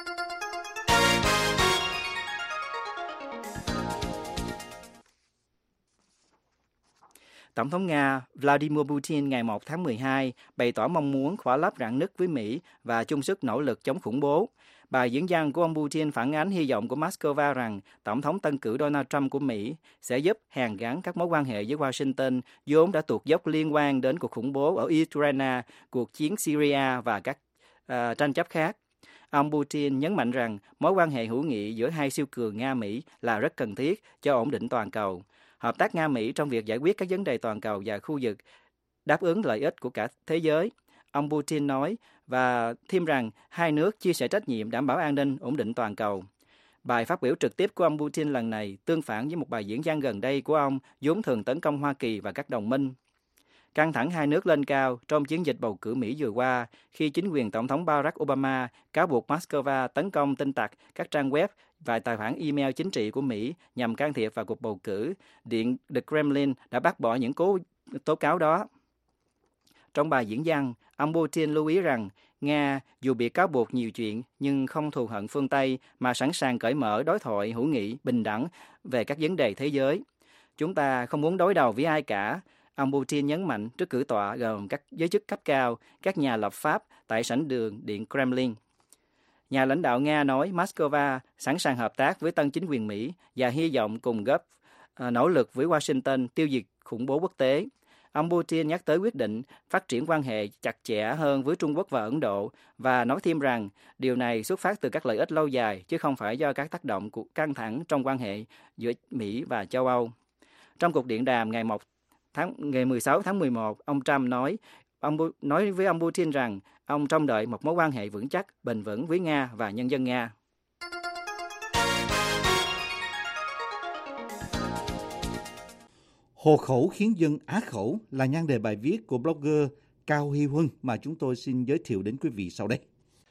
Tổng thống Nga Vladimir Putin ngày 1 tháng 12 bày tỏ mong muốn khỏa lấp rạn nứt với Mỹ và chung sức nỗ lực chống khủng bố. Bài diễn văn của ông Putin phản ánh hy vọng của Moscow rằng Tổng thống tân cử Donald Trump của Mỹ sẽ giúp hàn gắn các mối quan hệ với Washington vốn đã tuột dốc liên quan đến cuộc khủng bố ở Ukraine, cuộc chiến Syria và các tranh chấp khác. Ông Putin nhấn mạnh rằng mối quan hệ hữu nghị giữa hai siêu cường Nga-Mỹ là rất cần thiết cho ổn định toàn cầu. Hợp tác Nga-Mỹ trong việc giải quyết các vấn đề toàn cầu và khu vực đáp ứng lợi ích của cả thế giới, ông Putin nói, và thêm rằng hai nước chia sẻ trách nhiệm đảm bảo an ninh, ổn định toàn cầu. Bài phát biểu trực tiếp của ông Putin lần này tương phản với một bài diễn văn gần đây của ông vốn thường tấn công Hoa Kỳ và các đồng minh. Căng thẳng hai nước lên cao trong chiến dịch bầu cử Mỹ vừa qua khi chính quyền Tổng thống Barack Obama cáo buộc Moscow tấn công tin tặc các trang web và tài khoản email chính trị của Mỹ nhằm can thiệp vào cuộc bầu cử. Điện The Kremlin đã bác bỏ những tố cáo đó. Trong bài diễn văn, ông Putin lưu ý rằng Nga dù bị cáo buộc nhiều chuyện nhưng không thù hận phương Tây mà sẵn sàng cởi mở đối thoại hữu nghị bình đẳng về các vấn đề thế giới. Chúng ta không muốn đối đầu với ai cả, ông Putin nhấn mạnh trước cử tọa gồm các giới chức cấp cao, các nhà lập pháp tại sảnh đường Điện Kremlin. Nhà lãnh đạo Nga nói Moscow sẵn sàng hợp tác với tân chính quyền Mỹ và hy vọng cùng góp nỗ lực với Washington tiêu diệt khủng bố quốc tế. Ông Putin nhắc tới quyết định phát triển quan hệ chặt chẽ hơn với Trung Quốc và Ấn Độ và nói thêm rằng điều này xuất phát từ các lợi ích lâu dài chứ không phải do các tác động của căng thẳng trong quan hệ giữa Mỹ và châu Âu. Trong cuộc điện đàm ngày 16 tháng 11, ông Trump nói với ông Putin rằng ông trông đợi một mối quan hệ vững chắc, bền vững với Nga và nhân dân Nga. Hộ khẩu khiến dân á khẩu là nhan đề bài viết của blogger Cao Huy Huân mà chúng tôi xin giới thiệu đến quý vị sau đây.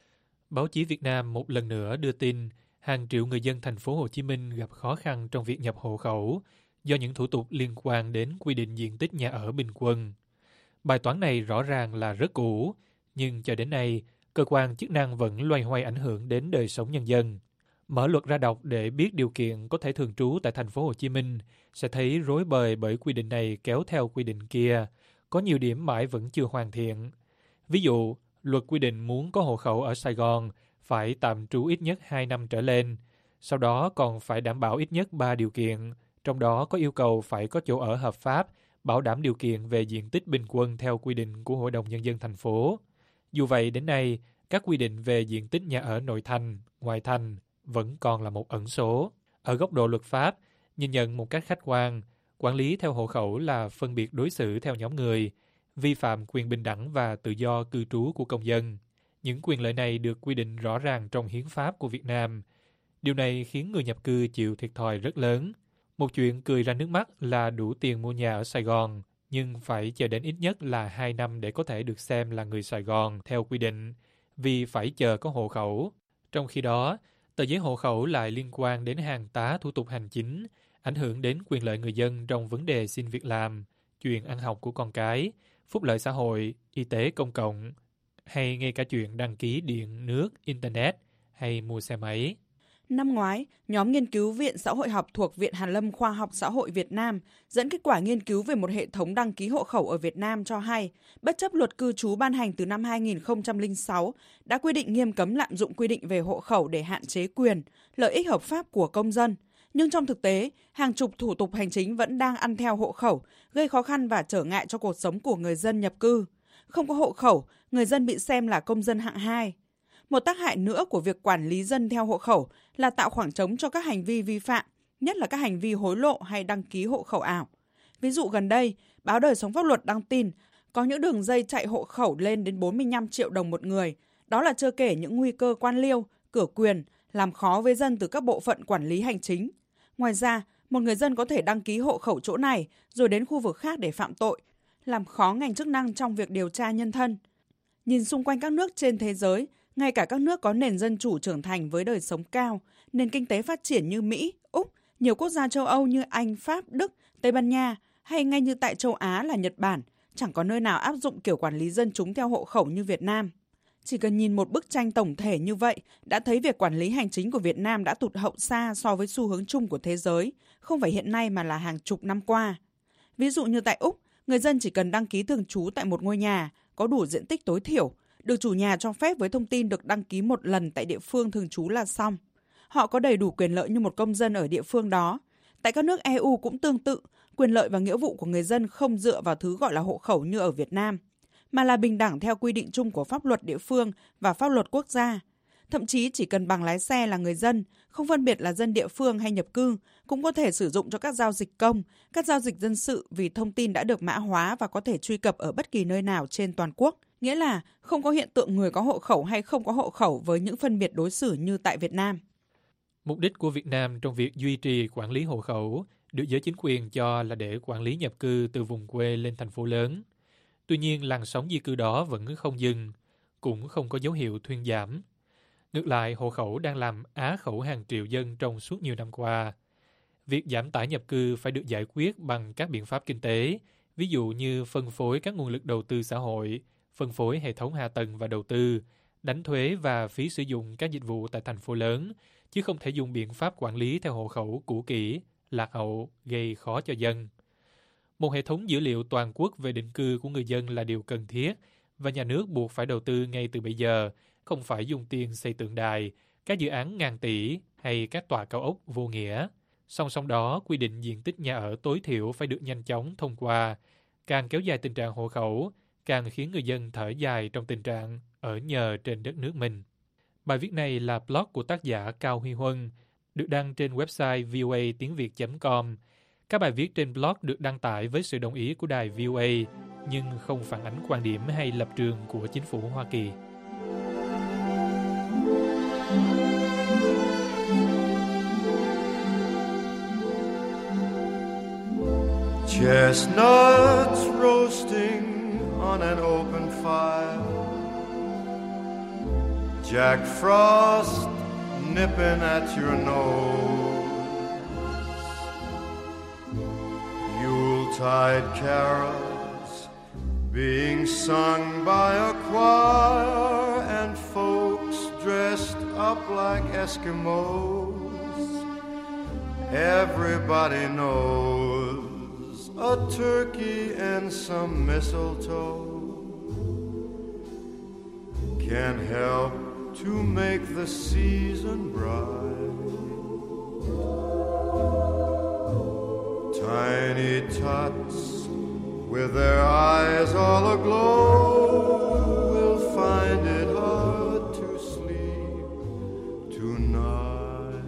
Báo chí Việt Nam một lần nữa đưa tin hàng triệu người dân thành phố Hồ Chí Minh gặp khó khăn trong việc nhập hộ khẩu do những thủ tục liên quan đến quy định diện tích nhà ở bình quân. Bài toán này rõ ràng là rất cũ, nhưng cho đến nay, cơ quan chức năng vẫn loay hoay ảnh hưởng đến đời sống nhân dân. Mở luật ra đọc để biết điều kiện có thể thường trú tại thành phố Hồ Chí Minh sẽ thấy rối bời bởi quy định này kéo theo quy định kia, có nhiều điểm mãi vẫn chưa hoàn thiện. Ví dụ, luật quy định muốn có hộ khẩu ở Sài Gòn phải tạm trú ít nhất 2 năm trở lên, sau đó còn phải đảm bảo ít nhất 3 điều kiện, trong đó có yêu cầu phải có chỗ ở hợp pháp, bảo đảm điều kiện về diện tích bình quân theo quy định của Hội đồng Nhân dân thành phố. Dù vậy, đến nay, các quy định về diện tích nhà ở nội thành, ngoại thành vẫn còn là một ẩn số. Ở góc độ luật pháp, nhìn nhận một cách khách quan, quản lý theo hộ khẩu là phân biệt đối xử theo nhóm người, vi phạm quyền bình đẳng và tự do cư trú của công dân. Những quyền lợi này được quy định rõ ràng trong hiến pháp của Việt Nam. Điều này khiến người nhập cư chịu thiệt thòi rất lớn. Một chuyện cười ra nước mắt là đủ tiền mua nhà ở Sài Gòn, nhưng phải chờ đến ít nhất là 2 năm để có thể được xem là người Sài Gòn theo quy định, vì phải chờ có hộ khẩu. Trong khi đó, tờ giấy hộ khẩu lại liên quan đến hàng tá thủ tục hành chính, ảnh hưởng đến quyền lợi người dân trong vấn đề xin việc làm, chuyện ăn học của con cái, phúc lợi xã hội, y tế công cộng, hay ngay cả chuyện đăng ký điện, nước, Internet hay mua xe máy. Năm ngoái, nhóm nghiên cứu Viện Xã hội học thuộc Viện Hàn lâm Khoa học Xã hội Việt Nam dẫn kết quả nghiên cứu về một hệ thống đăng ký hộ khẩu ở Việt Nam cho hay, bất chấp luật cư trú ban hành từ năm 2006 đã quy định nghiêm cấm lạm dụng quy định về hộ khẩu để hạn chế quyền, lợi ích hợp pháp của công dân. Nhưng trong thực tế, hàng chục thủ tục hành chính vẫn đang ăn theo hộ khẩu, gây khó khăn và trở ngại cho cuộc sống của người dân nhập cư. Không có hộ khẩu, người dân bị xem là công dân hạng 2. Một tác hại nữa của việc quản lý dân theo hộ khẩu là tạo khoảng trống cho các hành vi vi phạm, nhất là các hành vi hối lộ hay đăng ký hộ khẩu ảo. Ví dụ gần đây, báo Đời sống pháp luật đăng tin có những đường dây chạy hộ khẩu lên đến 45 triệu đồng một người. Đó là chưa kể những nguy cơ quan liêu, cửa quyền, làm khó với dân từ các bộ phận quản lý hành chính. Ngoài ra, một người dân có thể đăng ký hộ khẩu chỗ này rồi đến khu vực khác để phạm tội, làm khó ngành chức năng trong việc điều tra nhân thân. Nhìn xung quanh các nước trên thế giới, ngay cả các nước có nền dân chủ trưởng thành với đời sống cao, nền kinh tế phát triển như Mỹ, Úc, nhiều quốc gia châu Âu như Anh, Pháp, Đức, Tây Ban Nha hay ngay như tại châu Á là Nhật Bản, chẳng có nơi nào áp dụng kiểu quản lý dân chúng theo hộ khẩu như Việt Nam. Chỉ cần nhìn một bức tranh tổng thể như vậy đã thấy việc quản lý hành chính của Việt Nam đã tụt hậu xa so với xu hướng chung của thế giới, không phải hiện nay mà là hàng chục năm qua. Ví dụ như tại Úc, người dân chỉ cần đăng ký thường trú tại một ngôi nhà, có đủ diện tích tối thiểu, được chủ nhà cho phép với thông tin được đăng ký một lần tại địa phương thường trú là xong. Họ có đầy đủ quyền lợi như một công dân ở địa phương đó. Tại các nước EU cũng tương tự, quyền lợi và nghĩa vụ của người dân không dựa vào thứ gọi là hộ khẩu như ở Việt Nam, mà là bình đẳng theo quy định chung của pháp luật địa phương và pháp luật quốc gia. Thậm chí chỉ cần bằng lái xe là người dân, không phân biệt là dân địa phương hay nhập cư, cũng có thể sử dụng cho các giao dịch công, các giao dịch dân sự vì thông tin đã được mã hóa và có thể truy cập ở bất kỳ nơi nào trên toàn quốc. Nghĩa là không có hiện tượng người có hộ khẩu hay không có hộ khẩu với những phân biệt đối xử như tại Việt Nam. Mục đích của Việt Nam trong việc duy trì quản lý hộ khẩu được giới chính quyền cho là để quản lý nhập cư từ vùng quê lên thành phố lớn. Tuy nhiên, làn sóng di cư đó vẫn không dừng, cũng không có dấu hiệu thuyên giảm. Ngược lại, hộ khẩu đang làm á khẩu hàng triệu dân trong suốt nhiều năm qua. Việc giảm tải nhập cư phải được giải quyết bằng các biện pháp kinh tế, ví dụ như phân phối các nguồn lực đầu tư xã hội, phân phối hệ thống hạ tầng và đầu tư, đánh thuế và phí sử dụng các dịch vụ tại thành phố lớn, chứ không thể dùng biện pháp quản lý theo hộ khẩu cũ kỹ, lạc hậu, gây khó cho dân. Một hệ thống dữ liệu toàn quốc về định cư của người dân là điều cần thiết và nhà nước buộc phải đầu tư ngay từ bây giờ, không phải dùng tiền xây tượng đài, các dự án ngàn tỷ hay các tòa cao ốc vô nghĩa. Song song đó, quy định diện tích nhà ở tối thiểu phải được nhanh chóng thông qua. Càng kéo dài tình trạng hộ khẩu, càng khiến người dân thở dài trong tình trạng ở nhờ trên đất nước mình. Bài viết này là blog của tác giả Cao Huy Huân, được đăng trên website voatiengviet.com. Các bài viết trên blog được đăng tải với sự đồng ý của đài VOA, nhưng không phản ánh quan điểm hay lập trường của chính phủ Hoa Kỳ. Chestnuts roasting on an open fire, Jack Frost nipping at your nose, Yuletide carols being sung by a choir, and folks dressed up like Eskimos. Everybody knows a turkey and some mistletoe can help to make the season bright. Tiny tots with their eyes all aglow will find it hard to sleep tonight.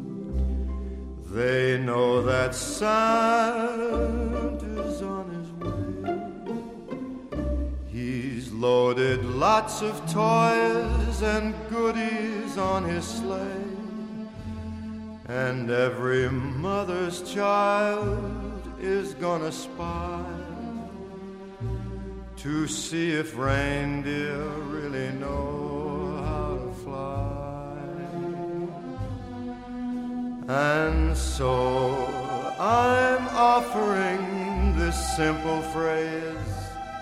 They know that Santa's on his way. He's loaded lots of toys and goodies on his sleigh, and every mother's child is gonna spy to see if reindeer really know how to fly. And so I'm offering this simple phrase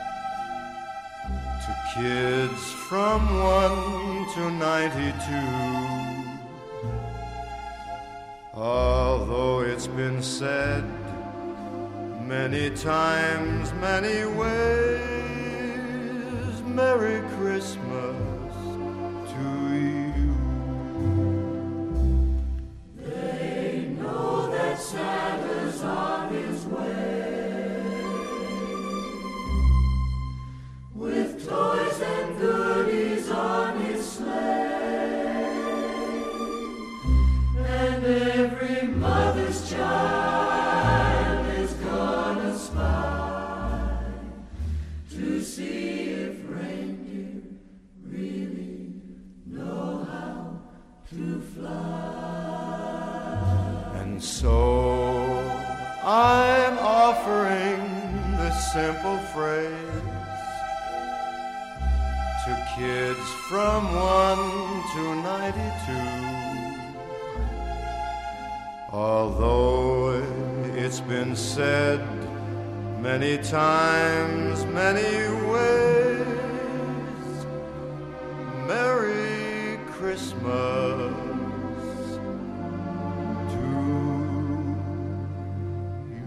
to kids from 1 to 92. Although it's been said many times, many ways, Merry Christmas to you. They know that Santa's on his way with toys and goodies on his sleigh, and every mother's child is gonna spy to see if reindeer really know how to fly. And so I'm offering this simple phrase to kids from 1 to 92. Although it's been said many times, many ways, Merry Christmas to you.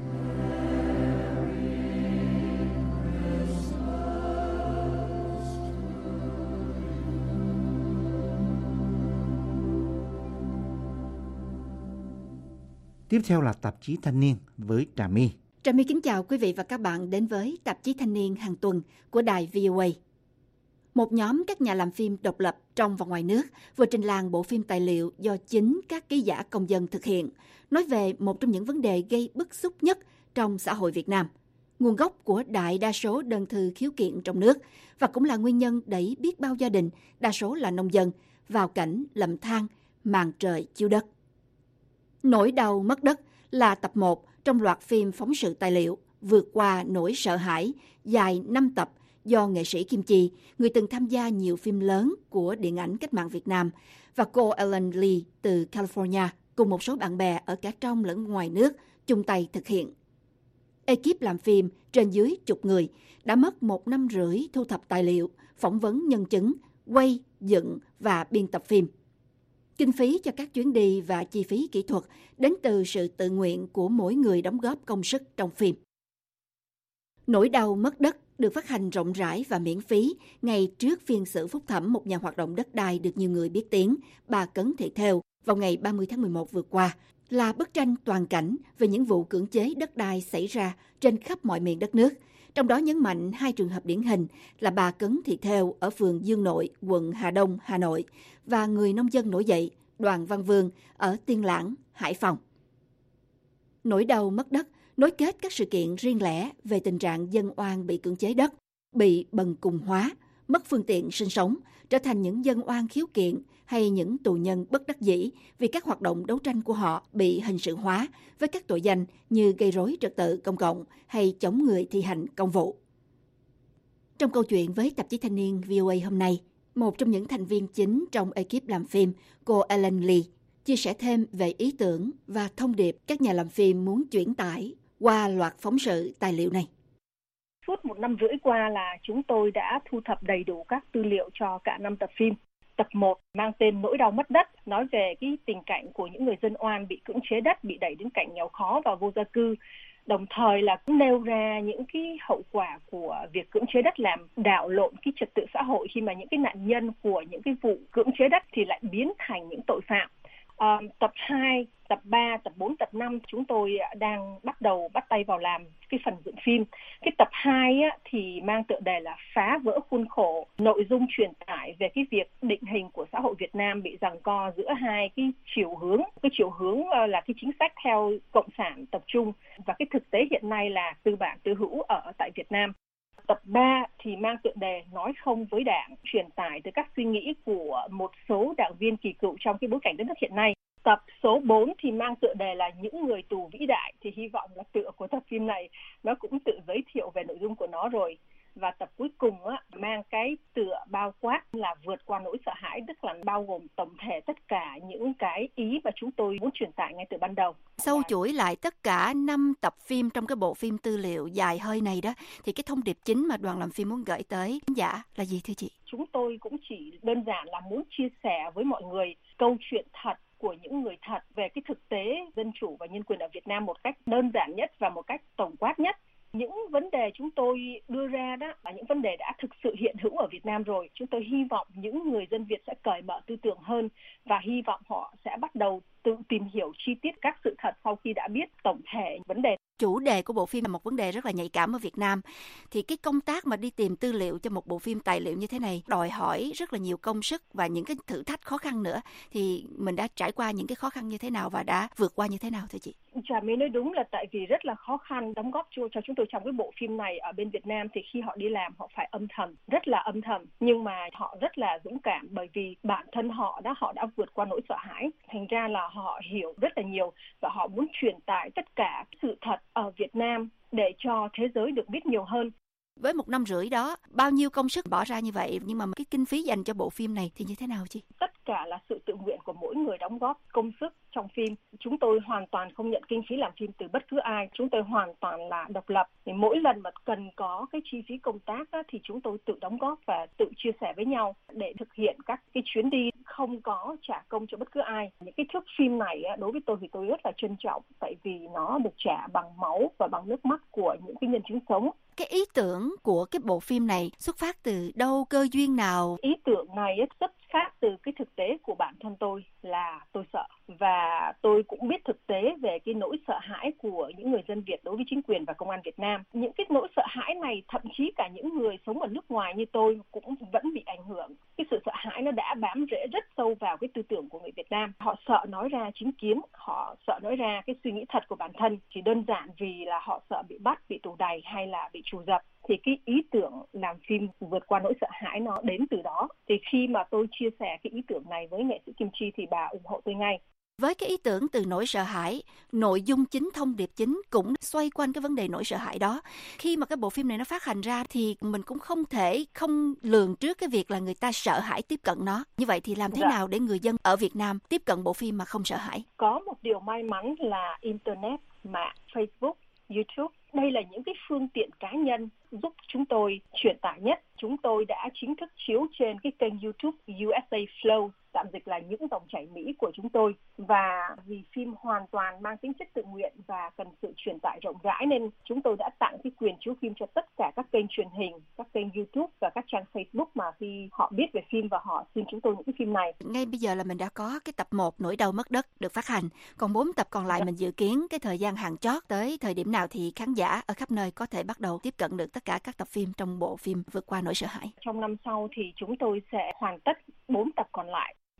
Tiếp theo là tạp chí Thanh niên với Trà My. Trà My kính chào quý vị và các bạn đến với tạp chí Thanh niên hàng tuần của đài VOA. Một nhóm các nhà làm phim độc lập trong và ngoài nước vừa trình làng bộ phim tài liệu do chính các ký giả công dân thực hiện, nói về một trong những vấn đề gây bức xúc nhất trong xã hội Việt Nam, nguồn gốc của đại đa số đơn thư khiếu kiện trong nước, và cũng là nguyên nhân đẩy biết bao gia đình, đa số là nông dân, vào cảnh lầm than, màn trời chiếu đất. Nỗi đau mất đất là tập 1 trong loạt phim phóng sự tài liệu Vượt qua nỗi sợ hãi, dài 5 tập do nghệ sĩ Kim Chi, người từng tham gia nhiều phim lớn của điện ảnh cách mạng Việt Nam, và cô Ellen Lee từ California cùng một số bạn bè ở cả trong lẫn ngoài nước chung tay thực hiện. Ekip làm phim trên dưới chục người đã mất 1 năm rưỡi thu thập tài liệu, phỏng vấn nhân chứng, quay, dựng và biên tập phim. Kinh phí cho các chuyến đi và chi phí kỹ thuật đến từ sự tự nguyện của mỗi người đóng góp công sức trong phim. Nỗi đau mất đất được phát hành rộng rãi và miễn phí ngay trước phiên xử phúc thẩm một nhà hoạt động đất đai được nhiều người biết tiếng, bà Cấn Thị Thêu, vào ngày 30 tháng 11 vừa qua, là bức tranh toàn cảnh về những vụ cưỡng chế đất đai xảy ra trên khắp mọi miền đất nước. Trong đó nhấn mạnh 2 trường hợp điển hình là bà Cấn Thị Thêu ở phường Dương Nội, quận Hà Đông, Hà Nội, và người nông dân nổi dậy Đoàn Văn Vương ở Tiên Lãng, Hải Phòng. Nỗi đau mất đất nối kết các sự kiện riêng lẻ về tình trạng dân oan bị cưỡng chế đất, bị bần cùng hóa, mất phương tiện sinh sống, trở thành những dân oan khiếu kiện hay những tù nhân bất đắc dĩ vì các hoạt động đấu tranh của họ bị hình sự hóa với các tội danh như gây rối trật tự công cộng hay chống người thi hành công vụ. Trong câu chuyện với tạp chí Thanh niên VOA hôm nay, một trong những thành viên chính trong ekip làm phim, cô Ellen Lee, chia sẻ thêm về ý tưởng và thông điệp các nhà làm phim muốn chuyển tải qua loạt phóng sự tài liệu này. Suốt 1 năm rưỡi qua là chúng tôi đã thu thập đầy đủ các tư liệu cho cả 5 tập phim. Tập 1 mang tên Nỗi đau mất đất, nói về cái tình cảnh của những người dân oan bị cưỡng chế đất, bị đẩy đến cảnh nghèo khó và vô gia cư. Đồng thời là cũng nêu ra những cái hậu quả của việc cưỡng chế đất làm đảo lộn cái trật tự xã hội khi mà những cái nạn nhân của những cái vụ cưỡng chế đất thì lại biến thành những tội phạm. Tập 2, tập 3, tập 4, tập 5 chúng tôi đang bắt tay vào làm cái phần dựng phim. Cái tập 2 thì mang tựa đề là Phá vỡ khuôn khổ, nội dung truyền tải về cái việc định hình của xã hội Việt Nam bị giằng co giữa hai cái chiều hướng. Cái chiều hướng là cái chính sách theo cộng sản tập trung và cái thực tế hiện nay là tư bản tư hữu ở tại Việt Nam. Tập 3 thì mang tựa đề Nói không với Đảng, truyền tải từ các suy nghĩ của một số đảng viên kỳ cựu trong cái bối cảnh đất nước hiện nay. Tập số 4 thì mang tựa đề là Những người tù vĩ đại, thì hy vọng là tựa của tập phim này nó cũng tự giới thiệu về nội dung của nó rồi. Và tập cuối cùng mang cái tựa bao quát là Vượt qua nỗi sợ hãi, tức là bao gồm tổng thể tất cả những cái ý mà chúng tôi muốn truyền tải ngay từ ban đầu. Sâu chuỗi lại tất cả 5 tập phim trong cái bộ phim tư liệu dài hơi này đó, thì cái thông điệp chính mà đoàn làm phim muốn gửi tới khán giả là gì thưa chị? Chúng tôi cũng chỉ đơn giản là muốn chia sẻ với mọi người câu chuyện thật của những người thật về cái thực tế dân chủ và nhân quyền ở Việt Nam một cách đơn giản nhất và một cách tổng quát nhất. Những vấn đề chúng tôi đưa ra đó là những vấn đề đã thực sự hiện hữu ở Việt Nam rồi. Chúng tôi hy vọng những người dân Việt sẽ cởi mở tư tưởng hơn và hy vọng họ sẽ bắt đầu tự tìm hiểu chi tiết các sự thật sau khi đã biết tổng thể vấn đề. Chủ đề của bộ phim là một vấn đề rất là nhạy cảm ở Việt Nam. Thì cái công tác mà đi tìm tư liệu cho một bộ phim tài liệu như thế này đòi hỏi rất là nhiều công sức và những cái thử thách khó khăn nữa. Thì mình đã trải qua những cái khó khăn như thế nào và đã vượt qua như thế nào thưa chị? Trà My nói đúng là tại vì rất là khó khăn đóng góp cho chúng tôi trong cái bộ phim này ở bên Việt Nam, thì khi họ đi làm họ phải âm thầm, rất là âm thầm, nhưng mà họ rất là dũng cảm bởi vì bản thân họ đã vượt qua nỗi sợ hãi, thành ra là họ hiểu rất là nhiều và họ muốn truyền tải tất cả sự thật ở Việt Nam để cho thế giới được biết nhiều hơn. Với 1 năm rưỡi đó, bao nhiêu công sức bỏ ra như vậy, nhưng mà cái kinh phí dành cho bộ phim này thì như thế nào chị? Tất cả là sự tự nguyện của mỗi người đóng góp công sức trong phim. Chúng tôi hoàn toàn không nhận kinh phí làm phim từ bất cứ ai. Chúng tôi hoàn toàn là độc lập. Thì mỗi lần mà cần có cái chi phí công tác thì chúng tôi tự đóng góp và tự chia sẻ với nhau để thực hiện các cái chuyến đi, không có trả công cho bất cứ ai. Những cái thước phim này đối với tôi thì tôi rất là trân trọng, tại vì nó được trả bằng máu và bằng nước mắt của những cái nhân chứng sống. Cái ý tưởng của cái bộ phim này xuất phát từ đâu, cơ duyên nào? Ý tưởng này xuất phát từ cái thực tế của bản thân tôi là tôi sợ. Và tôi cũng biết thực tế về cái nỗi sợ hãi của những người dân Việt đối với chính quyền và công an Việt Nam. Những cái nỗi sợ hãi này thậm chí cả những người sống ở nước ngoài như tôi cũng vẫn bị ảnh hưởng. Cái sự sợ hãi nó đã bám rễ rất sâu vào cái tư tưởng của người Việt Nam. Họ sợ nói ra chính kiến, họ sợ nói ra cái suy nghĩ thật của bản thân, chỉ đơn giản vì là họ sợ bị bắt, bị tù đày hay là bị trù dập. Thì cái ý tưởng làm phim Vượt qua nỗi sợ hãi nó đến từ đó. Thì khi mà tôi chia sẻ cái ý tưởng này với nghệ sĩ Kim Chi thì bà ủng hộ tôi ngay. Với cái ý tưởng từ nỗi sợ hãi, nội dung chính, thông điệp chính cũng xoay quanh cái vấn đề nỗi sợ hãi đó. Khi mà cái bộ phim này nó phát hành ra thì mình cũng không thể không lường trước cái việc là người ta sợ hãi tiếp cận nó. Như vậy thì làm thế nào để người dân ở Việt Nam tiếp cận bộ phim mà không sợ hãi? Có một điều may mắn là Internet, mạng, Facebook, YouTube. Đây là những cái phương tiện cá nhân giúp chúng tôi truyền tải nhất. Chúng tôi đã chính thức chiếu trên cái kênh YouTube USA Flow, tạm dịch là Những dòng chảy Mỹ của chúng tôi. Và vì phim hoàn toàn mang tính chất tự nguyện và cần sự truyền tải rộng rãi nên chúng tôi đã tặng cái quyền chiếu phim cho tất cả các kênh truyền hình, các kênh YouTube và các trang Facebook mà khi họ biết về phim và họ xin chúng tôi những cái phim này. Ngay bây giờ là mình đã có cái tập 1 Nỗi đau mất đất được phát hành. Còn 4 tập còn lại mình dự kiến cái thời gian hạn chót tới thời điểm nào thì khán giả ở khắp nơi có thể bắt đầu tiếp cận được tất cả các tập phim trong bộ phim Vượt qua nỗi sợ hãi? Trong năm sau thì chúng tôi sẽ hoàn tất 4 tập còn lại.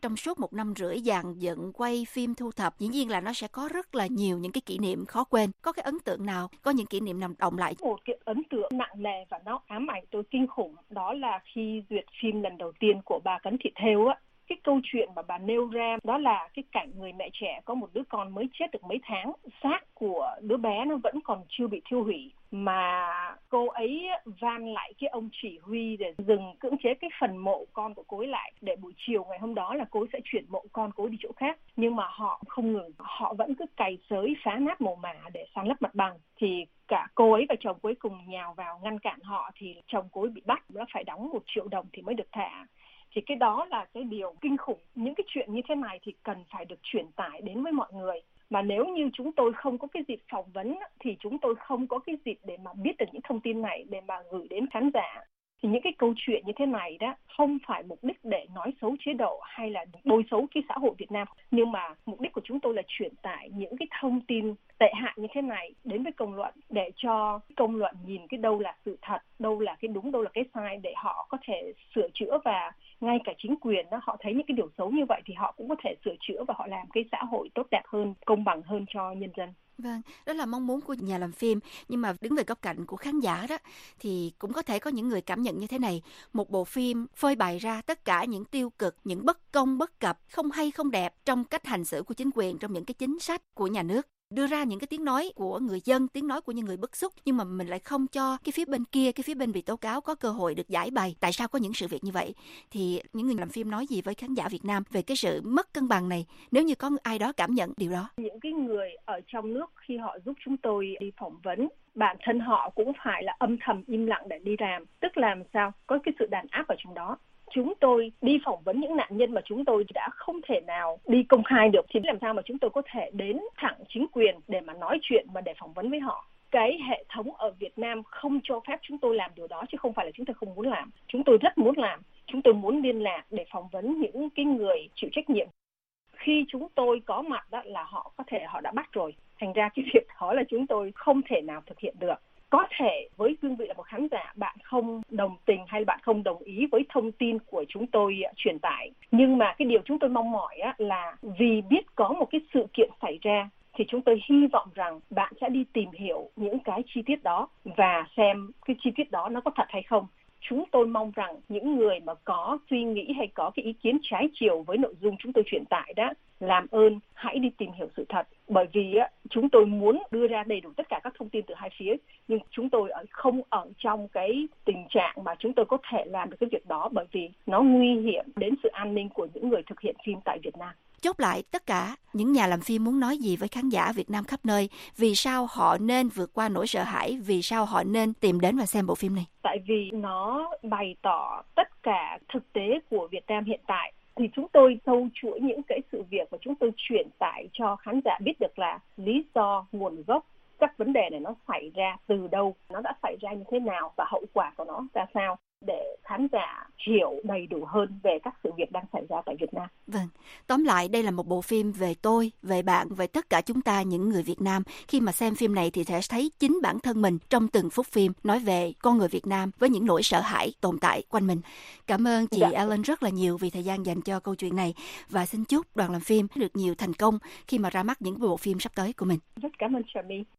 trong suốt 1 năm rưỡi dàn dựng quay phim thu thập, dĩ nhiên là nó sẽ có rất là nhiều những cái kỷ niệm khó quên. Có cái ấn tượng nào, có những kỷ niệm nào động lại? Một cái ấn tượng nặng nề và nó ám ảnh tôi kinh khủng, đó là khi duyệt phim lần đầu tiên của bà Cấn Thị Thêu á. Cái câu chuyện mà bà nêu ra đó là cái cảnh người mẹ trẻ có một đứa con mới chết được mấy tháng, xác của đứa bé nó vẫn còn chưa bị thiêu hủy, mà cô ấy van lại cái ông chỉ huy để dừng cưỡng chế cái phần mộ con của cô ấy lại, để buổi chiều ngày hôm đó là cô ấy sẽ chuyển mộ con cô ấy đi chỗ khác. Nhưng mà họ không ngừng, họ vẫn cứ cày xới phá nát mồ mả để san lấp mặt bằng. Thì cả cô ấy và chồng cô ấy cùng nhào vào ngăn cản họ, thì chồng cô ấy bị bắt, nó phải đóng 1 triệu đồng thì mới được thả. Thì cái đó là cái điều kinh khủng. Những cái chuyện như thế này thì cần phải được truyền tải đến với mọi người. Mà nếu như chúng tôi không có cái dịp phỏng vấn thì chúng tôi không có cái dịp để mà biết được những thông tin này để mà gửi đến khán giả. Thì những cái câu chuyện như thế này đó không phải mục đích để nói xấu chế độ hay là bôi xấu cái xã hội Việt Nam, nhưng mà mục đích của chúng tôi là truyền tải những cái thông tin tệ hại như thế này đến với công luận, để cho công luận nhìn cái đâu là sự thật, đâu là cái đúng, đâu là cái sai, để họ có thể sửa chữa. Và ngay cả chính quyền đó, họ thấy những cái điều xấu như vậy thì họ cũng có thể sửa chữa và họ làm cái xã hội tốt đẹp hơn, công bằng hơn cho nhân dân. Vâng, đó là mong muốn của nhà làm phim. Nhưng mà đứng về góc cạnh của khán giả đó, thì cũng có thể có những người cảm nhận như thế này. Một bộ phim phơi bày ra tất cả những tiêu cực, những bất công, bất cập, không hay, không đẹp trong cách hành xử của chính quyền, trong những cái chính sách của nhà nước. Đưa ra những cái tiếng nói của người dân, tiếng nói của những người bức xúc, nhưng mà mình lại không cho cái phía bên kia, cái phía bên bị tố cáo có cơ hội được giải bày tại sao có những sự việc như vậy. Thì những người làm phim nói gì với khán giả Việt Nam về cái sự mất cân bằng này, nếu như có ai đó cảm nhận điều đó? Những cái người ở trong nước khi họ giúp chúng tôi đi phỏng vấn, bản thân họ cũng phải là âm thầm im lặng để đi làm. Tức là làm sao? Có cái sự đàn áp ở trong đó. Chúng tôi đi phỏng vấn những nạn nhân mà chúng tôi đã không thể nào đi công khai được, thì làm sao mà chúng tôi có thể đến thẳng chính quyền để mà nói chuyện và để phỏng vấn với họ. Cái hệ thống ở Việt Nam không cho phép chúng tôi làm điều đó, chứ không phải là chúng tôi không muốn làm. Chúng tôi rất muốn làm. Chúng tôi muốn liên lạc để phỏng vấn những cái người chịu trách nhiệm. Khi chúng tôi có mặt đó là họ đã bắt rồi. Thành ra cái việc đó là chúng tôi không thể nào thực hiện được. Có thể với cương vị là một khán giả, bạn không đồng tình hay bạn không đồng ý với thông tin của chúng tôi truyền tải. Nhưng mà cái điều chúng tôi mong mỏi là vì biết có một cái sự kiện xảy ra, thì chúng tôi hy vọng rằng bạn sẽ đi tìm hiểu những cái chi tiết đó và xem cái chi tiết đó nó có thật hay không. Chúng tôi mong rằng những người mà có suy nghĩ hay có cái ý kiến trái chiều với nội dung chúng tôi truyền tải đó, làm ơn hãy đi tìm hiểu sự thật. Bởi vì chúng tôi muốn đưa ra đầy đủ tất cả các thông tin từ hai phía, nhưng chúng tôi không ở trong cái tình trạng mà chúng tôi có thể làm được cái việc đó, bởi vì nó nguy hiểm đến sự an ninh của những người thực hiện phim tại Việt Nam. Chốt lại, tất cả những nhà làm phim muốn nói gì với khán giả Việt Nam khắp nơi? Vì sao họ nên vượt qua nỗi sợ hãi? Vì sao họ nên tìm đến và xem bộ phim này? Tại vì nó bày tỏ tất cả thực tế của Việt Nam hiện tại. Thì chúng tôi sâu chuỗi những cái sự việc và chúng tôi truyền tải cho khán giả biết được là lý do, nguồn gốc, các vấn đề này nó xảy ra từ đâu, nó đã xảy ra như thế nào và hậu quả của nó ra sao, để khán giả hiểu đầy đủ hơn về các sự việc đang xảy ra tại Việt Nam. Vâng, tóm lại đây là một bộ phim về tôi, về bạn, về tất cả chúng ta những người Việt Nam. Khi mà xem phim này thì sẽ thấy chính bản thân mình trong từng phút phim, nói về con người Việt Nam với những nỗi sợ hãi tồn tại quanh mình. Cảm ơn chị Ellen rất là nhiều vì thời gian dành cho câu chuyện này, và xin chúc đoàn làm phim được nhiều thành công khi mà ra mắt những bộ phim sắp tới của mình. Rất cảm ơn Trà My.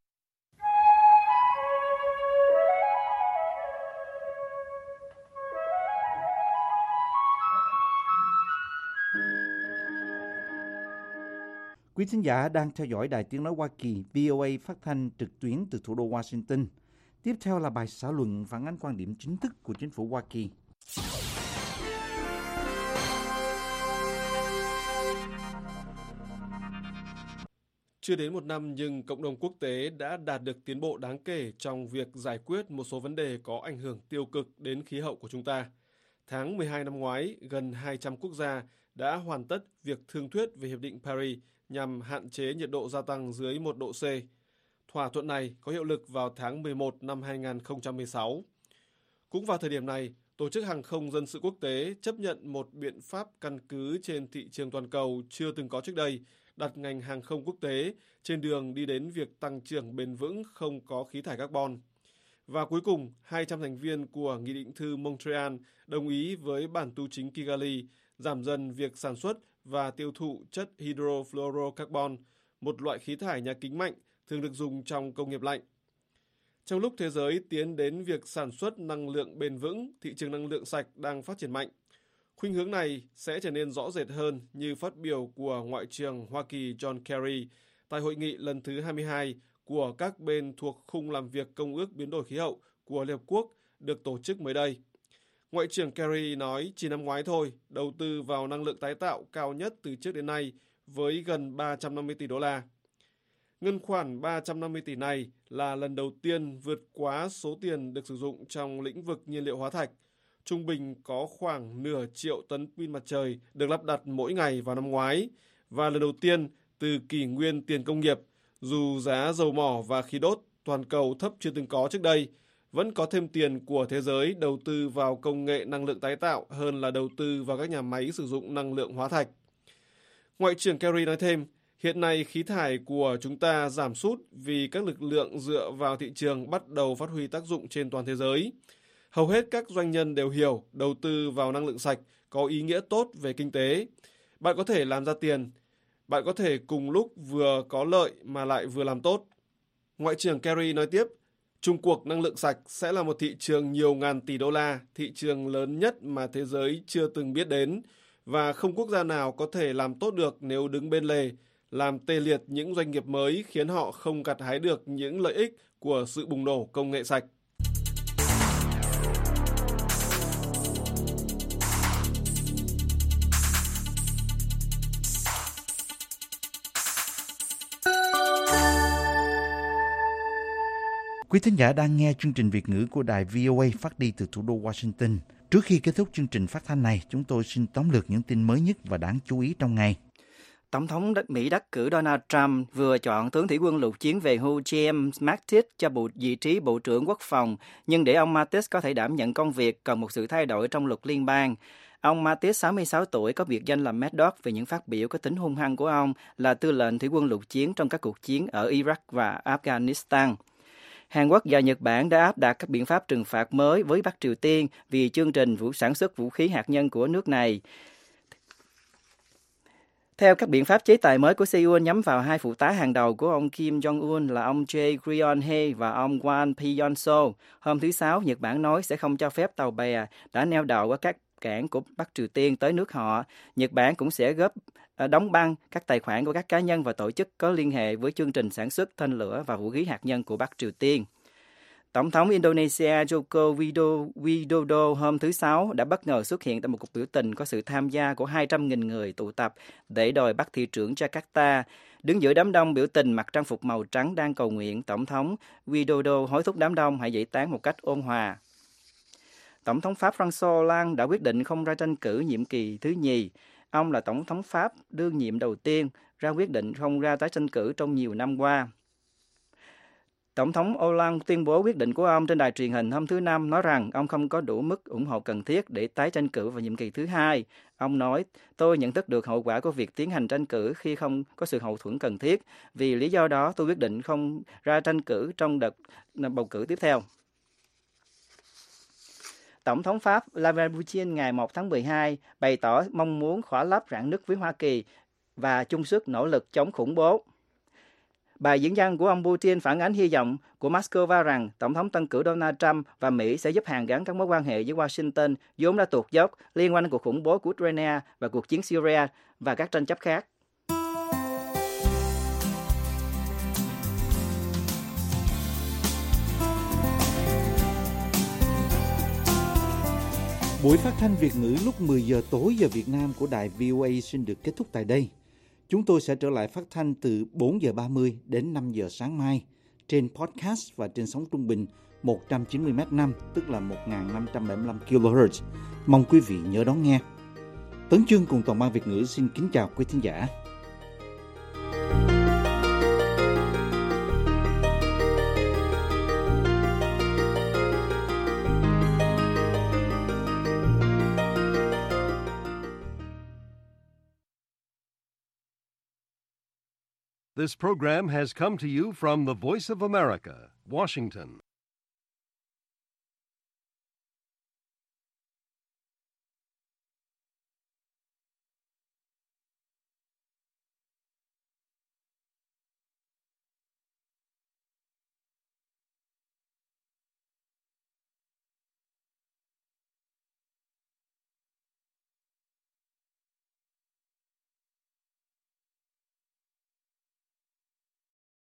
Quý thính giả đang theo dõi Đài Tiếng Nói Hoa Kỳ VOA phát thanh trực tuyến từ thủ đô Washington. Tiếp theo là bài xã luận phản ánh quan điểm chính thức của chính phủ Hoa Kỳ. Chưa đến 1 năm nhưng cộng đồng quốc tế đã đạt được tiến bộ đáng kể trong việc giải quyết một số vấn đề có ảnh hưởng tiêu cực đến khí hậu của chúng ta. Tháng 12 năm ngoái, gần 200 quốc gia đã hoàn tất việc thương thuyết về Hiệp định Paris nhằm hạn chế nhiệt độ gia tăng dưới 1 độ C. Thỏa thuận này có hiệu lực vào tháng 11 năm 2016. Cũng vào thời điểm này, Tổ chức Hàng không Dân sự Quốc tế chấp nhận một biện pháp căn cứ trên thị trường toàn cầu chưa từng có trước đây, đặt ngành hàng không quốc tế trên đường đi đến việc tăng trưởng bền vững không có khí thải carbon. Và cuối cùng, 200 thành viên của Nghị định thư Montreal đồng ý với bản tu chính Kigali giảm dần việc sản xuất và tiêu thụ chất hydrofluorocarbon, một loại khí thải nhà kính mạnh thường được dùng trong công nghiệp lạnh. Trong lúc thế giới tiến đến việc sản xuất năng lượng bền vững, thị trường năng lượng sạch đang phát triển mạnh. Khuynh hướng này sẽ trở nên rõ rệt hơn như phát biểu của Ngoại trưởng Hoa Kỳ John Kerry tại hội nghị lần thứ 22 của các bên thuộc khung làm việc Công ước Biến đổi khí hậu của Liên Hợp Quốc được tổ chức mới đây. Ngoại trưởng Kerry nói chỉ năm ngoái thôi, đầu tư vào năng lượng tái tạo cao nhất từ trước đến nay với gần 350 tỷ đô la. Ngân khoản 350 tỷ này là lần đầu tiên vượt quá số tiền được sử dụng trong lĩnh vực nhiên liệu hóa thạch. Trung bình có khoảng nửa triệu tấn pin mặt trời được lắp đặt mỗi ngày vào năm ngoái, và lần đầu tiên từ kỷ nguyên tiền công nghiệp, dù giá dầu mỏ và khí đốt toàn cầu thấp chưa từng có trước đây, vẫn có thêm tiền của thế giới đầu tư vào công nghệ năng lượng tái tạo hơn là đầu tư vào các nhà máy sử dụng năng lượng hóa thạch. Ngoại trưởng Kerry nói thêm, hiện nay khí thải của chúng ta giảm sút vì các lực lượng dựa vào thị trường bắt đầu phát huy tác dụng trên toàn thế giới. Hầu hết các doanh nhân đều hiểu đầu tư vào năng lượng sạch có ý nghĩa tốt về kinh tế. Bạn có thể làm ra tiền. Bạn có thể cùng lúc vừa có lợi mà lại vừa làm tốt. Ngoại trưởng Kerry nói tiếp, chung cuộc năng lượng sạch sẽ là một thị trường nhiều ngàn tỷ đô la, thị trường lớn nhất mà thế giới chưa từng biết đến, và không quốc gia nào có thể làm tốt được nếu đứng bên lề, làm tê liệt những doanh nghiệp mới khiến họ không gặt hái được những lợi ích của sự bùng nổ công nghệ sạch. Quý thính giả đang nghe chương trình Việt ngữ của đài VOA phát đi từ thủ đô Washington. Trước khi kết thúc chương trình phát thanh này, chúng tôi xin tóm lược những tin mới nhất và đáng chú ý trong ngày. Tổng thống Mỹ đắc cử Donald Trump vừa chọn tướng thủy quân lục chiến về hưu James Mattis cho vị trí Bộ trưởng Quốc phòng, nhưng để ông Mattis có thể đảm nhận công việc cần một sự thay đổi trong luật liên bang. Ông Mattis, 66 tuổi, có biệt danh là Mad Dog vì những phát biểu có tính hung hăng của ông là tư lệnh thủy quân lục chiến trong các cuộc chiến ở Iraq và Afghanistan. Hàn Quốc và Nhật Bản đã áp đặt các biện pháp trừng phạt mới với Bắc Triều Tiên vì chương trình sản xuất vũ khí hạt nhân của nước này. Theo các biện pháp chế tài mới của Seoul nhắm vào hai phụ tá hàng đầu của ông Kim Jong-un là ông Jae Ryong-hae và ông Kwon Pyeong-so, hôm thứ Sáu, Nhật Bản nói sẽ không cho phép tàu bè đã neo đậu ở các cảng của Bắc Triều Tiên tới nước họ. Nhật Bản cũng sẽ đóng băng các tài khoản của các cá nhân và tổ chức có liên hệ với chương trình sản xuất tên lửa và vũ khí hạt nhân của Bắc Triều Tiên. Tổng thống Indonesia Joko Widodo hôm thứ Sáu đã bất ngờ xuất hiện tại một cuộc biểu tình có sự tham gia của 200.000 người tụ tập để đòi bắt thị trưởng Jakarta. Đứng giữa đám đông biểu tình mặc trang phục màu trắng đang cầu nguyện, Tổng thống Widodo hối thúc đám đông hãy giải tán một cách ôn hòa. Tổng thống Pháp François Hollande đã quyết định không ra tranh cử nhiệm kỳ thứ nhì. Ông là Tổng thống Pháp đương nhiệm đầu tiên ra quyết định không ra tái tranh cử trong nhiều năm qua. Tổng thống Hollande tuyên bố quyết định của ông trên đài truyền hình hôm thứ Năm, nói rằng ông không có đủ mức ủng hộ cần thiết để tái tranh cử vào nhiệm kỳ thứ hai. Ông nói, tôi nhận thức được hậu quả của việc tiến hành tranh cử khi không có sự hậu thuẫn cần thiết. Vì lý do đó, tôi quyết định không ra tranh cử trong đợt bầu cử tiếp theo. Tổng thống Pháp Vladimir Putin ngày 1 tháng 12 bày tỏ mong muốn khỏa lấp rạn nứt với Hoa Kỳ và chung sức nỗ lực chống khủng bố. Bài diễn văn của ông Putin phản ánh hy vọng của Moscow rằng Tổng thống tân cử Donald Trump và Mỹ sẽ giúp hàn gắn các mối quan hệ với Washington vốn đã tuột dốc liên quan đến cuộc khủng bố của Ukraine và cuộc chiến Syria và các tranh chấp khác. Buổi phát thanh Việt ngữ lúc 10 giờ tối giờ Việt Nam của đài VOA xin được kết thúc tại đây. Chúng tôi sẽ trở lại phát thanh từ 4 giờ 30 đến 5 giờ sáng mai trên podcast và trên sóng trung bình 190m5, tức là 1575 kHz. Mong quý vị nhớ đón nghe. Tấn Chương cùng toàn ban Việt ngữ xin kính chào quý thính giả. This program has come to you from the Voice of America, Washington.